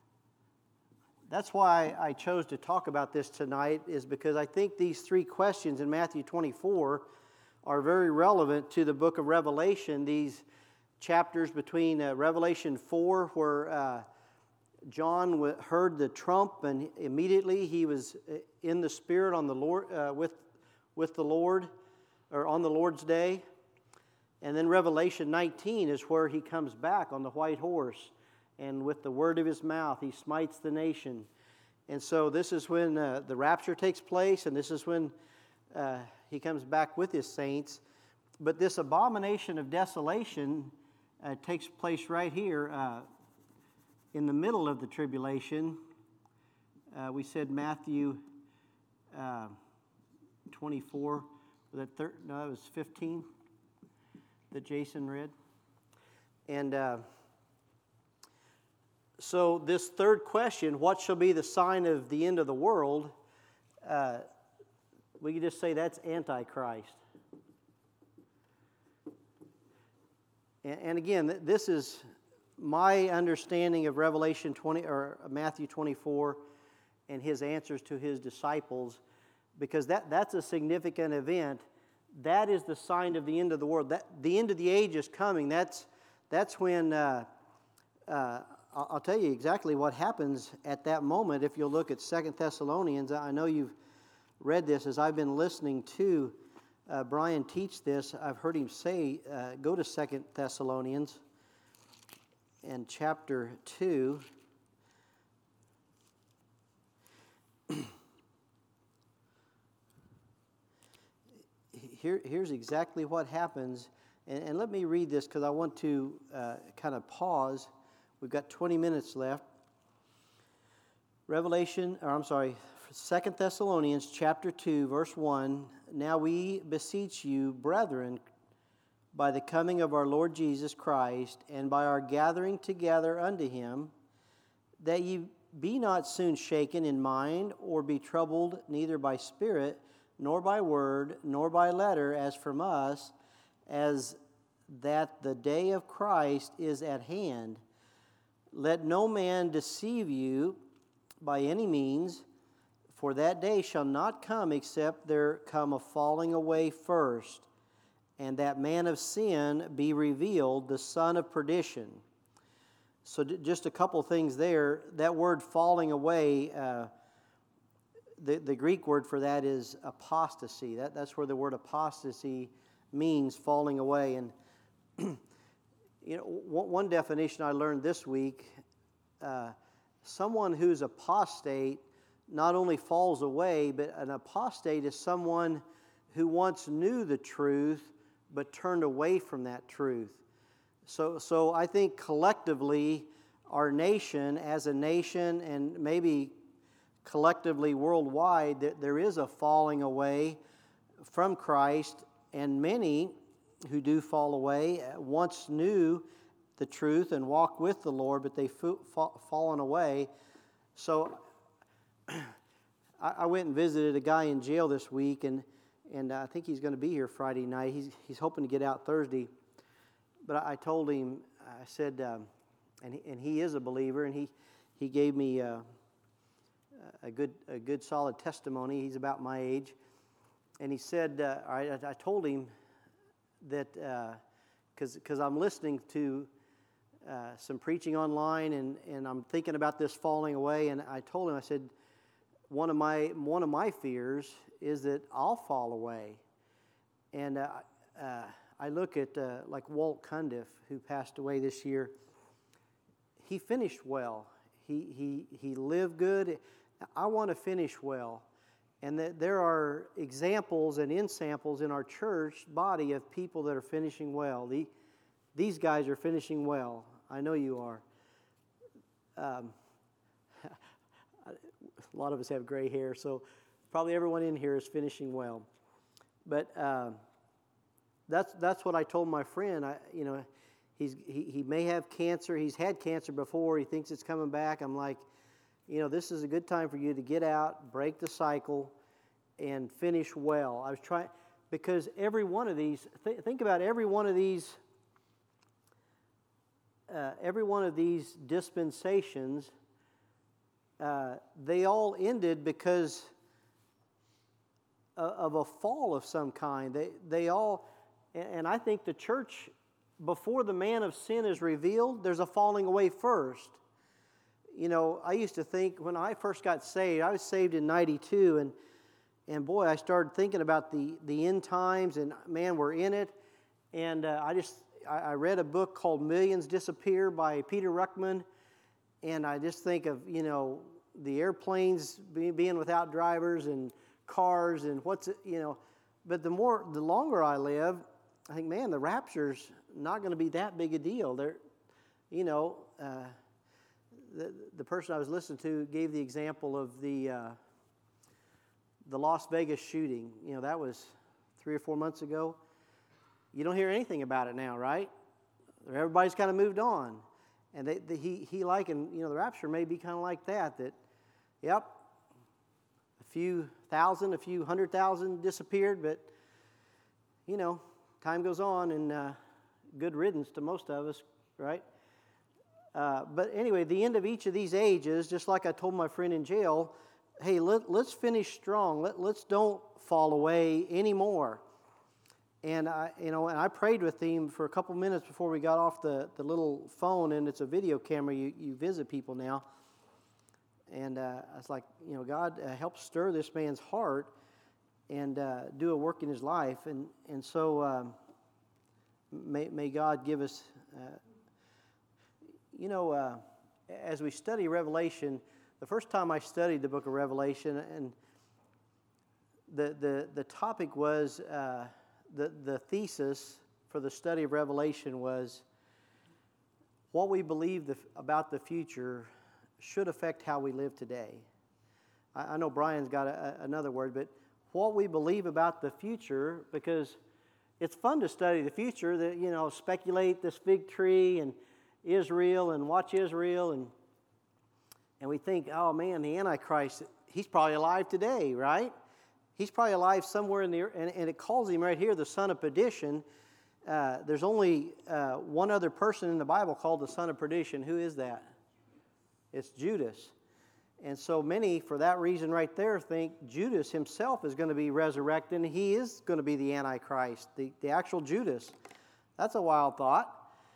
I chose to talk about this tonight, is because I think these 3 questions in Matthew 24 are very relevant to the book of Revelation. These chapters between Revelation 4, where John heard the trump, and immediately he was in the Spirit on the Lord with the Lord, or on the Lord's day. And then Revelation 19 is where he comes back on the white horse, and with the word of his mouth he smites the nation. And so this is when the rapture takes place, and this is when he comes back with his saints. But this abomination of desolation takes place right here in the middle of the tribulation. We said Matthew 24, was it no, it was 15 that Jason read. And so this third question, what shall be the sign of the end of the world? We could just say that's Antichrist. And again, this is my understanding of Revelation 20 or Matthew 24 and his answers to his disciples, because that's a significant event. That is the sign of the end of the world. The end of the age is coming. That's when I'll tell you exactly what happens at that moment. If you'll look at 2 Thessalonians, I know you've read this as I've been listening to Brian teach this. I've heard him say, go to 2 Thessalonians and chapter 2. Here's exactly what happens. And let me read this because I want to kind of pause. We've got 20 minutes left. 2 Thessalonians chapter 2, verse 1. Now we beseech you, brethren, by the coming of our Lord Jesus Christ, and by our gathering together unto him, that ye be not soon shaken in mind, or be troubled neither by spirit, nor by word, nor by letter, as from us, as that the day of Christ is at hand. Let no man deceive you by any means, for that day shall not come except there come a falling away first, and that man of sin be revealed, the son of perdition. So just a couple things there. That word falling away, the Greek word for that is apostasy. That's where the word apostasy means falling away. And one definition I learned this week, someone who's apostate not only falls away, but an apostate is someone who once knew the truth but turned away from that truth. So I think collectively, our nation, as a nation, and maybe collectively worldwide, there is a falling away from Christ, and many who do fall away once knew the truth and walked with the Lord, but they've fallen away. So I went and visited a guy in jail this week, and I think he's going to be here Friday night. He's hoping to get out Thursday. But I told him, I said, and he is a believer, and he gave me a good solid testimony. He's about my age. And he said, I told him that, because I'm listening to some preaching online, and I'm thinking about this falling away, and I told him, I said, one of my fears is that I'll fall away. And I look at like Walt Cundiff, who passed away this year. He finished well. He lived good. I want to finish well. And that there are examples and ensamples in our church body of people that are finishing well. These guys are finishing well. I know you are. A lot of us have gray hair, so probably everyone in here is finishing well. But that's what I told my friend. He may have cancer. He's had cancer before. He thinks it's coming back. I'm like, this is a good time for you to get out, break the cycle, and finish well. I was trying, because every one of these, think about every one of these dispensations, they all ended because of a fall of some kind. They all, and I think the church, before the man of sin is revealed, there's a falling away first. I used to think when I first got saved, I was saved in 92, and boy, I started thinking about the end times, and man, we're in it. And I read a book called Millions Disappear by Peter Ruckman, and I just think of, the airplanes being without drivers and cars and but the longer I live, I think, man, the rapture's not going to be that big a deal. The person I was listening to gave the example of the Las Vegas shooting. That was 3 or 4 months ago. You don't hear anything about it now, right? Everybody's kind of moved on. And he likened, the rapture may be kind of like that, yep, a few thousand, a few 100,000 disappeared, but, time goes on, and good riddance to most of us, right? But anyway, the end of each of these ages, just like I told my friend in jail, hey, let's finish strong. Let's don't fall away anymore. And I prayed with him for a couple minutes before we got off the little phone, and it's a video camera. You visit people now. And I was like, God, help stir this man's heart and do a work in his life. And so may God give us, as we study Revelation, the first time I studied the book of Revelation, and the topic was, the thesis for the study of Revelation was, what we believe about the future should affect how we live today. I know Brian's got another word, but what we believe about the future, because it's fun to study the future, that speculate this fig tree and Israel and watch Israel, and we think, oh man, the Antichrist, he's probably alive today, right? He's probably alive somewhere in the earth, and it calls him right here the son of perdition. There's only one other person in the Bible called the son of perdition. Who is that? It's Judas. And so many, for that reason right there, think Judas himself is going to be resurrected, and he is going to be the Antichrist, the actual Judas. That's a wild thought.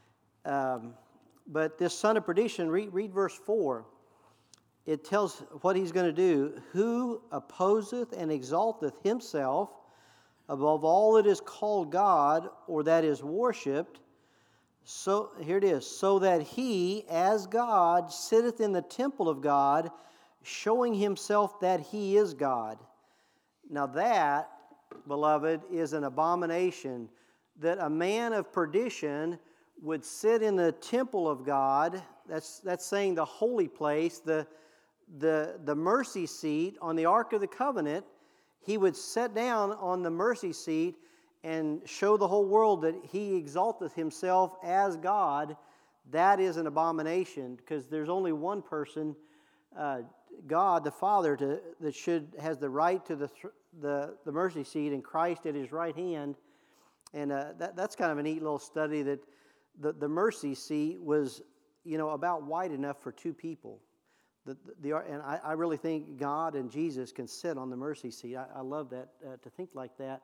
But this son of perdition, read verse 4. It tells what he's going to do. Who opposeth and exalteth himself above all that is called God or that is worshipped, So here it is. So that he, as God, sitteth in the temple of God, showing himself that he is God. Now that, beloved, is an abomination, that a man of perdition would sit in the temple of God. That's saying the holy place, the mercy seat on the Ark of the Covenant. He would sit down on the mercy seat and show the whole world that he exalteth himself as God. That is an abomination, because there's only one person, God the Father, that has the right to the mercy seat, and Christ at his right hand. And that's kind of a neat little study, that the mercy seat was, about wide enough for two people. And I really think God and Jesus can sit on the mercy seat. I love that, to think like that.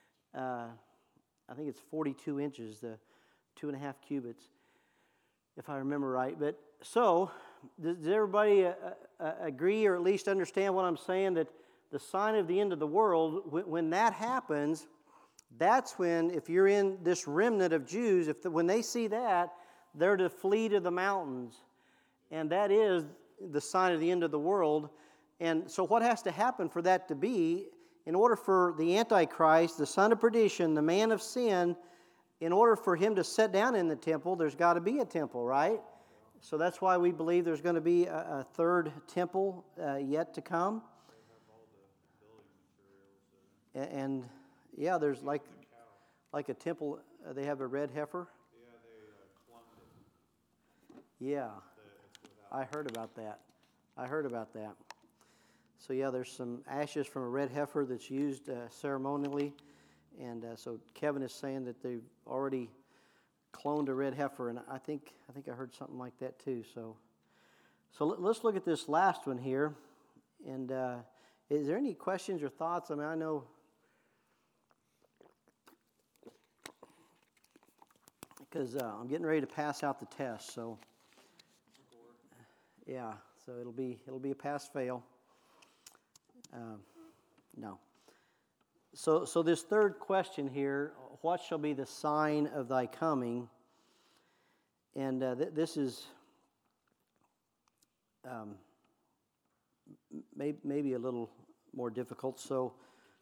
I think it's 42 inches, the 2.5 cubits, if I remember right. But so, does everybody agree, or at least understand what I'm saying, that the sign of the end of the world, when that happens, that's when, if you're in this remnant of Jews, when they see that, they're to flee to the mountains. And that is the sign of the end of the world. And so what has to happen for that to be, in order for the Antichrist, the son of perdition, the man of sin, in order for him to sit down in the temple, there's got to be a temple, right? So that's why we believe there's going to be a third temple yet to come. And yeah, there's like a temple. They have a red heifer. Yeah, I heard about that. So yeah, there's some ashes from a red heifer that's used ceremonially, and so Kevin is saying that they've already cloned a red heifer, and I think I heard something like that too. So let's look at this last one here. And is there any questions or thoughts? I mean, I know. Because I'm getting ready to pass out the test, so yeah, so it'll be a pass-fail. No. So this third question here: what shall be the sign of thy coming? And this is maybe a little more difficult. So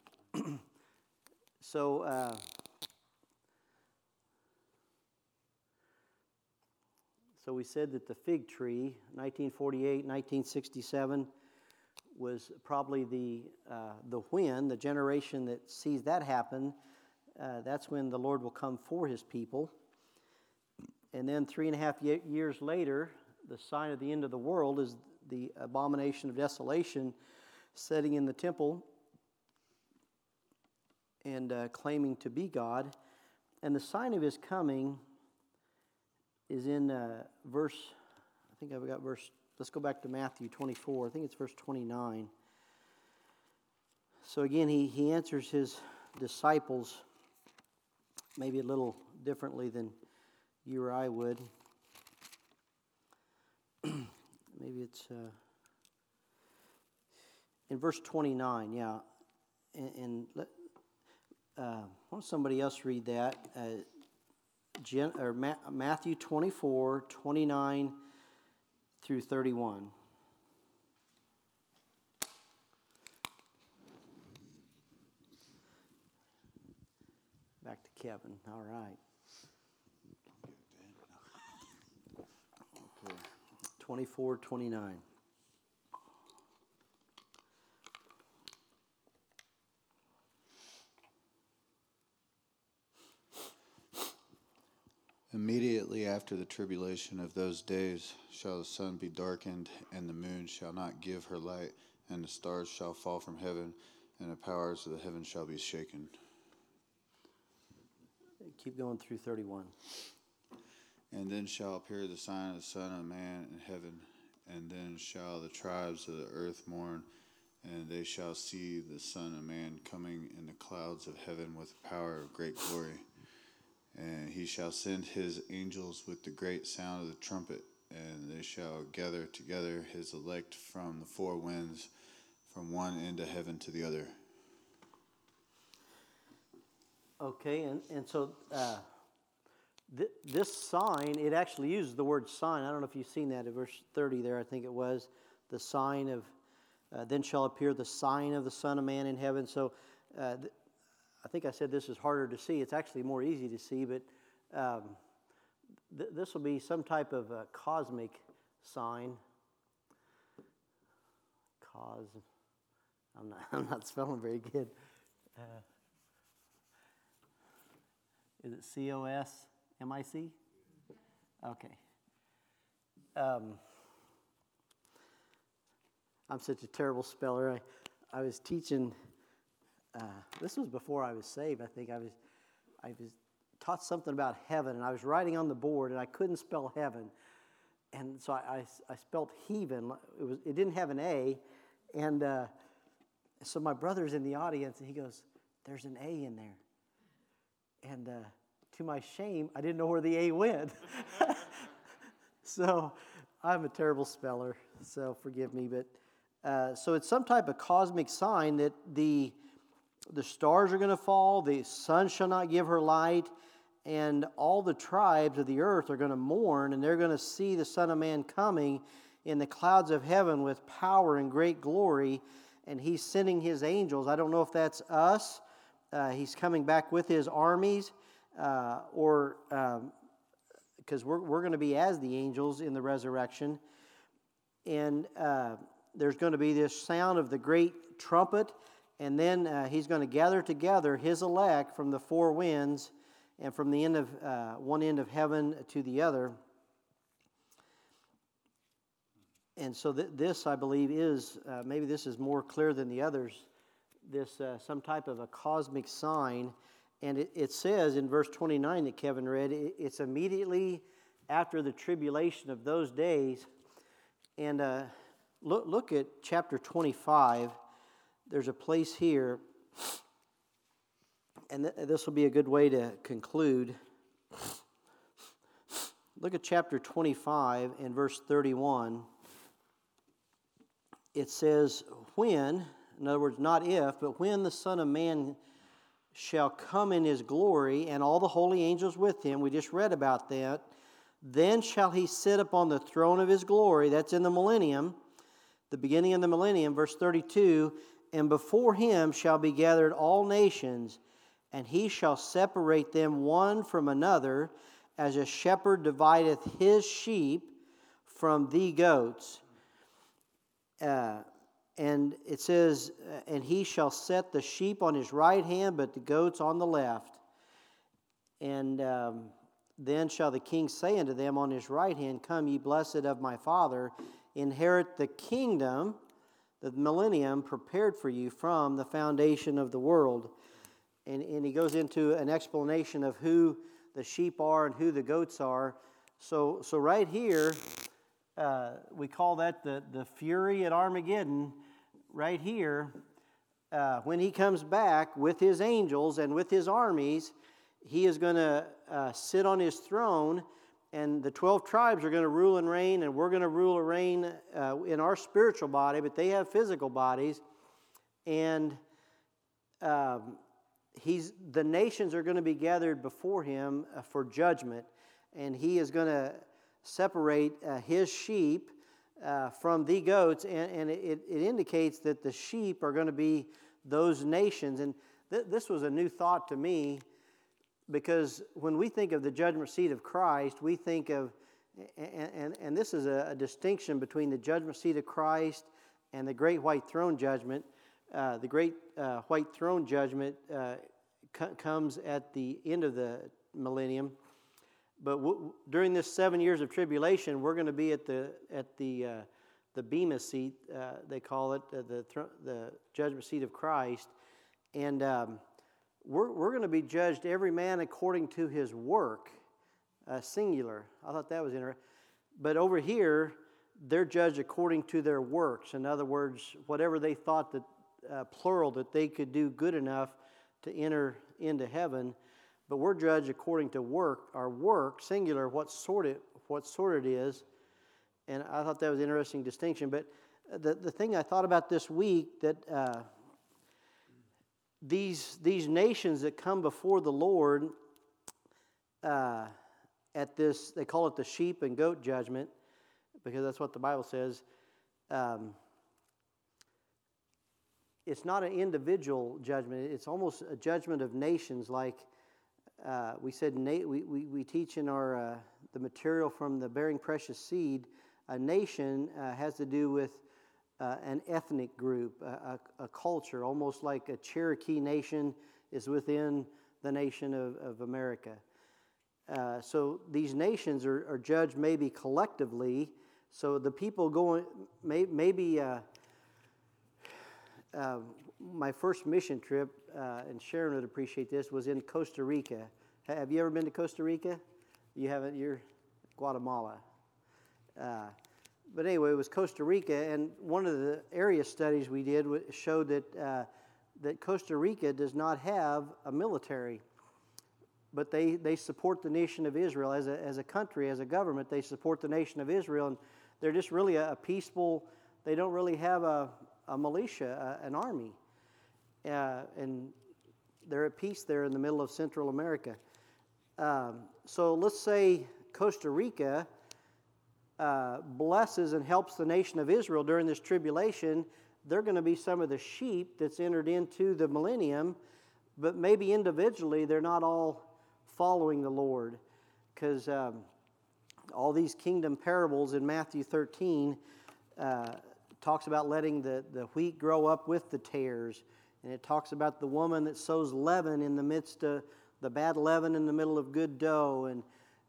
we said that the fig tree, 1948, 1967, was probably the generation that sees that happen. That's when the Lord will come for his people. And then 3.5 years later, the sign of the end of the world is the abomination of desolation sitting in the temple and claiming to be God. And the sign of his coming is in verse, I think I've got verse, let's go back to Matthew 24. I think it's verse 29. So again, he answers his disciples maybe a little differently than you or I would. Maybe it's in verse 29, yeah. And why don't somebody else read that? Matthew 24, 29 through 31. Back to Kevin. All right. 24, 29. Immediately after the tribulation of those days shall the sun be darkened, and the moon shall not give her light, and the stars shall fall from heaven, and the powers of the heaven shall be shaken. Keep going through 31. And then shall appear the sign of the Son of Man in heaven, and then shall the tribes of the earth mourn, and they shall see the Son of Man coming in the clouds of heaven with the power of great glory. And he shall send his angels with the great sound of the trumpet, and they shall gather together his elect from the four winds, from one end of heaven to the other. Okay, and so This sign, it actually uses the word sign. I don't know if you've seen that in verse 30 there, I think it was. The sign of, then shall appear the sign of the Son of Man in heaven. So I think I said this is harder to see. It's actually more easy to see, but this will be some type of a cosmic sign. I'm not spelling very good. Is it COSMIC? Okay. I'm such a terrible speller. I was teaching. This was before I was saved. I think I was taught something about heaven, and I was writing on the board, and I couldn't spell heaven, and so I spelled heaven. It didn't have an A, and so my brother's in the audience, and he goes, "There's an A in there," and to my shame, I didn't know where the A went. So I'm a terrible speller, so forgive me. But so it's some type of cosmic sign that the stars are going to fall, the sun shall not give her light, and all the tribes of the earth are going to mourn, and they're going to see the Son of Man coming in the clouds of heaven with power and great glory, and he's sending his angels. I don't know if that's us. He's coming back with his armies, or because we're going to be as the angels in the resurrection. And there's going to be this sound of the great trumpet, and then he's going to gather together his elect from the four winds and from the end of one end of heaven to the other. And so this, I believe, is, maybe this is more clear than the others, this some type of a cosmic sign. And it says in verse 29 that Kevin read, it's immediately after the tribulation of those days. And look at chapter 25. There's a place here, and this will be a good way to conclude. Look at chapter 25 and verse 31. It says, when, in other words, not if, but when the Son of Man shall come in his glory, and all the holy angels with him, we just read about that, then shall he sit upon the throne of his glory. That's in the millennium, the beginning of the millennium, verse 32, and before him shall be gathered all nations, and he shall separate them one from another, as a shepherd divideth his sheep from the goats. And it says, and he shall set the sheep on his right hand, but the goats on the left. And then shall the king say unto them on his right hand, come, ye blessed of my Father, inherit the kingdom, the millennium, prepared for you from the foundation of the world. And he goes into an explanation of who the sheep are and who the goats are. So right here, we call that the fury at Armageddon. Right here, when he comes back with his angels and with his armies, he is going to sit on his throne, and the 12 tribes are going to rule and reign, and we're going to rule and reign in our spiritual body, but they have physical bodies. And the nations are going to be gathered before him for judgment, and he is going to separate his sheep from the goats, and it indicates that the sheep are going to be those nations. And this was a new thought to me, because when we think of the judgment seat of Christ, we think of, and this is a distinction between the judgment seat of Christ and the great white throne judgment. The great white throne judgment comes at the end of the millennium. But during this 7 years of tribulation, we're going to be at the Bema seat, they call it, the judgment seat of Christ, and we're going to be judged, every man according to his work, singular. I thought that was interesting. But over here, they're judged according to their works. In other words, whatever they thought that plural that they could do good enough to enter into heaven. But we're judged according to work, our work, singular, what sort it is. And I thought that was an interesting distinction. But the thing I thought about this week, that these nations that come before the Lord, at this, they call it the sheep and goat judgment, because that's what the Bible says. It's not an individual judgment. It's almost a judgment of nations. Like we said, we teach in our the material from the Bearing Precious Seed. A nation has to do with an ethnic group, a culture, almost like a Cherokee nation is within the nation of America. So these nations are judged maybe collectively. So the people going, maybe my first mission trip, and Sharon would appreciate this, was in Costa Rica. Have you ever been to Costa Rica? You haven't? You're Guatemala. But anyway, it was Costa Rica, and one of the area studies we did showed that Costa Rica does not have a military, but they support the nation of Israel as a country, as a government. They support the nation of Israel, and they're just really a peaceful. They don't really have a militia, an army, and they're at peace there in the middle of Central America. So let's say Costa Rica blesses and helps the nation of Israel during this tribulation. They're going to be some of the sheep that's entered into the millennium, but maybe individually they're not all following the Lord, because all these kingdom parables in Matthew 13 talks about letting the wheat grow up with the tares, and it talks about the woman that sows leaven in the midst of the bad leaven in the middle of good dough, and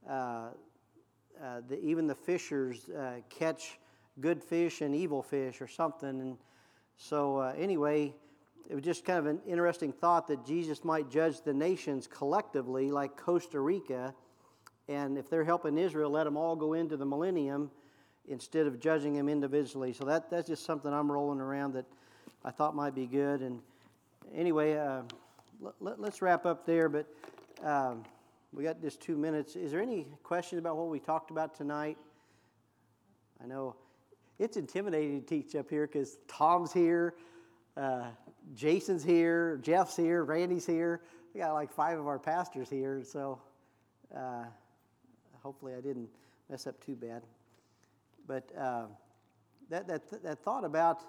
even the fishers catch good fish and evil fish or something. And so anyway, it was just kind of an interesting thought that Jesus might judge the nations collectively, like Costa Rica, and if they're helping Israel, let them all go into the millennium instead of judging them individually. So that's just something I'm rolling around that I thought might be good. And anyway, let's wrap up there, but we got just 2 minutes. Is there any questions about what we talked about tonight? I know it's intimidating to teach up here because Tom's here, Jason's here, Jeff's here, Randy's here. We got like 5 of our pastors here, so hopefully I didn't mess up too bad. But that thought about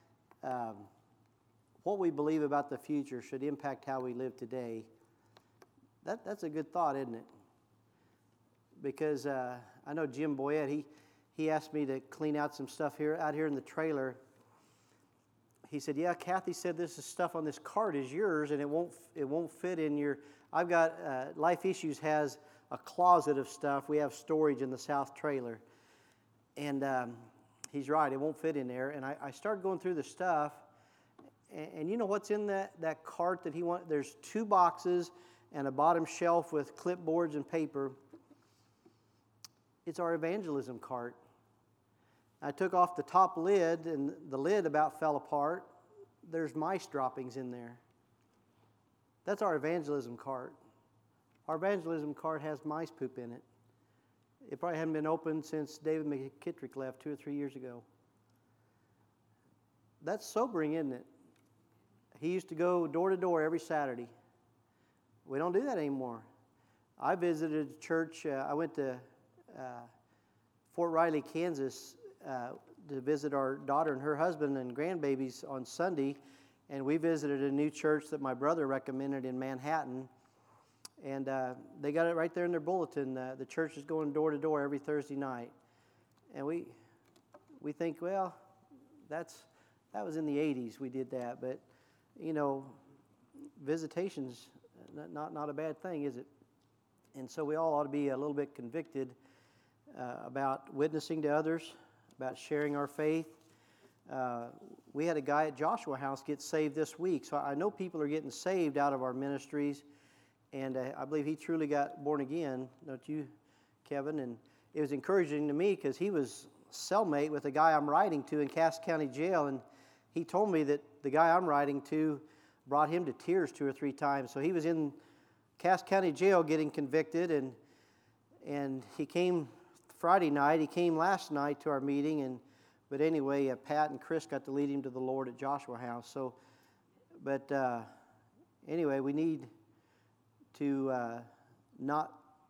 what we believe about the future should impact how we live today. That's a good thought, isn't it? Because I know Jim Boyette, he asked me to clean out some stuff out here in the trailer. He said, "Yeah, Kathy said this is stuff on this cart is yours, and it won't fit in your." I've got Life Issues has a closet of stuff. We have storage in the south trailer, and he's right. It won't fit in there. And I started going through the stuff, and you know what's in that cart that he wants? There's 2 boxes and a bottom shelf with clipboards and paper. It's our evangelism cart. I took off the top lid, and the lid about fell apart. There's mice droppings in there. That's our evangelism cart. Our evangelism cart has mice poop in it. It probably hadn't been opened since David McKittrick left 2 or 3 years ago. That's sobering, isn't it? He used to go door to door every Saturday. We don't do that anymore. I visited a church. I went to Fort Riley, Kansas, to visit our daughter and her husband and grandbabies on Sunday, and we visited a new church that my brother recommended in Manhattan, and they got it right there in their bulletin. The church is going door to door every Thursday night, and we think, well, that was in the 80s we did that, but you know, visitation's not a bad thing, is it? And so we all ought to be a little bit convicted about witnessing to others, about sharing our faith. We had a guy at Joshua House get saved this week, so I know people are getting saved out of our ministries, and I believe he truly got born again, don't you, Kevin? And it was encouraging to me because he was cellmate with a guy I'm writing to in Cass County Jail, and he told me that the guy I'm writing to brought him to tears 2 or 3 times. So he was in Cass County Jail getting convicted, and he came Friday night. He came last night to our meeting, but anyway, Pat and Chris got to lead him to the Lord at Joshua House. So, but anyway, we need to not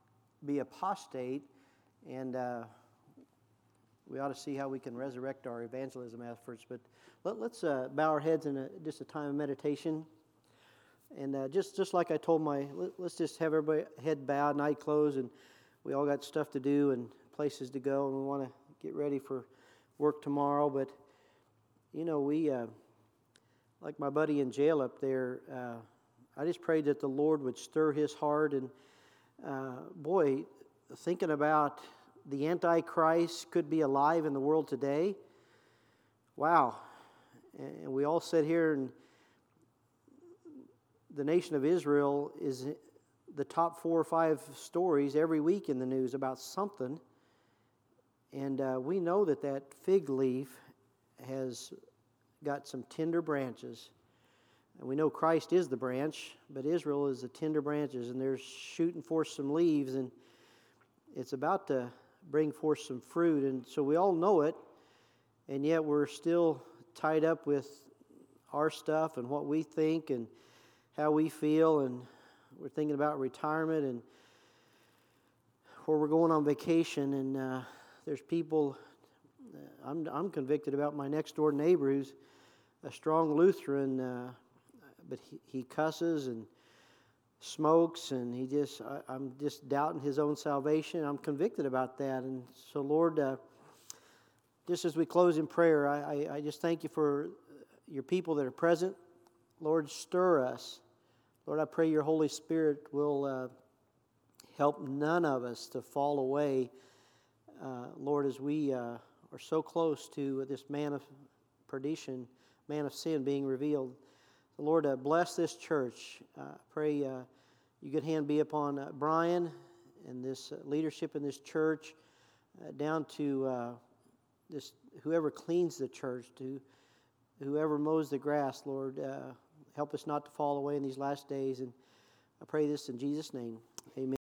be apostate, and we ought to see how we can resurrect our evangelism efforts. But let's bow our heads in just a time of meditation. And just like I told let's just have everybody head bowed, night closed, and we all got stuff to do and places to go, and we want to get ready for work tomorrow. But, we, like my buddy in jail up there, I just prayed that the Lord would stir his heart. And, boy, thinking about the Antichrist could be alive in the world today. Wow. And we all sit here, and the nation of Israel is the top 4 or 5 stories every week in the news about something. And we know that fig leaf has got some tender branches. And we know Christ is the branch, but Israel is the tender branches, and they're shooting forth some leaves, and it's about to bring forth some fruit. And so we all know it, and yet we're still tied up with our stuff and what we think and how we feel, and we're thinking about retirement and where we're going on vacation. And there's people, I'm convicted about my next door neighbor who's a strong Lutheran, but he cusses and smokes, and I'm just doubting his own salvation. I'm convicted about that. And so, Lord, just as we close in prayer, I just thank you for your people that are present. Lord, stir us. Lord, I pray your Holy Spirit will help none of us to fall away, Lord, as we are so close to this man of perdition, man of sin being revealed. So Lord, bless this church. Pray your good hand be upon Brian and this leadership in this church, down to this whoever cleans the church, to whoever mows the grass. Lord, help us not to fall away in these last days. And I pray this in Jesus' name. Amen.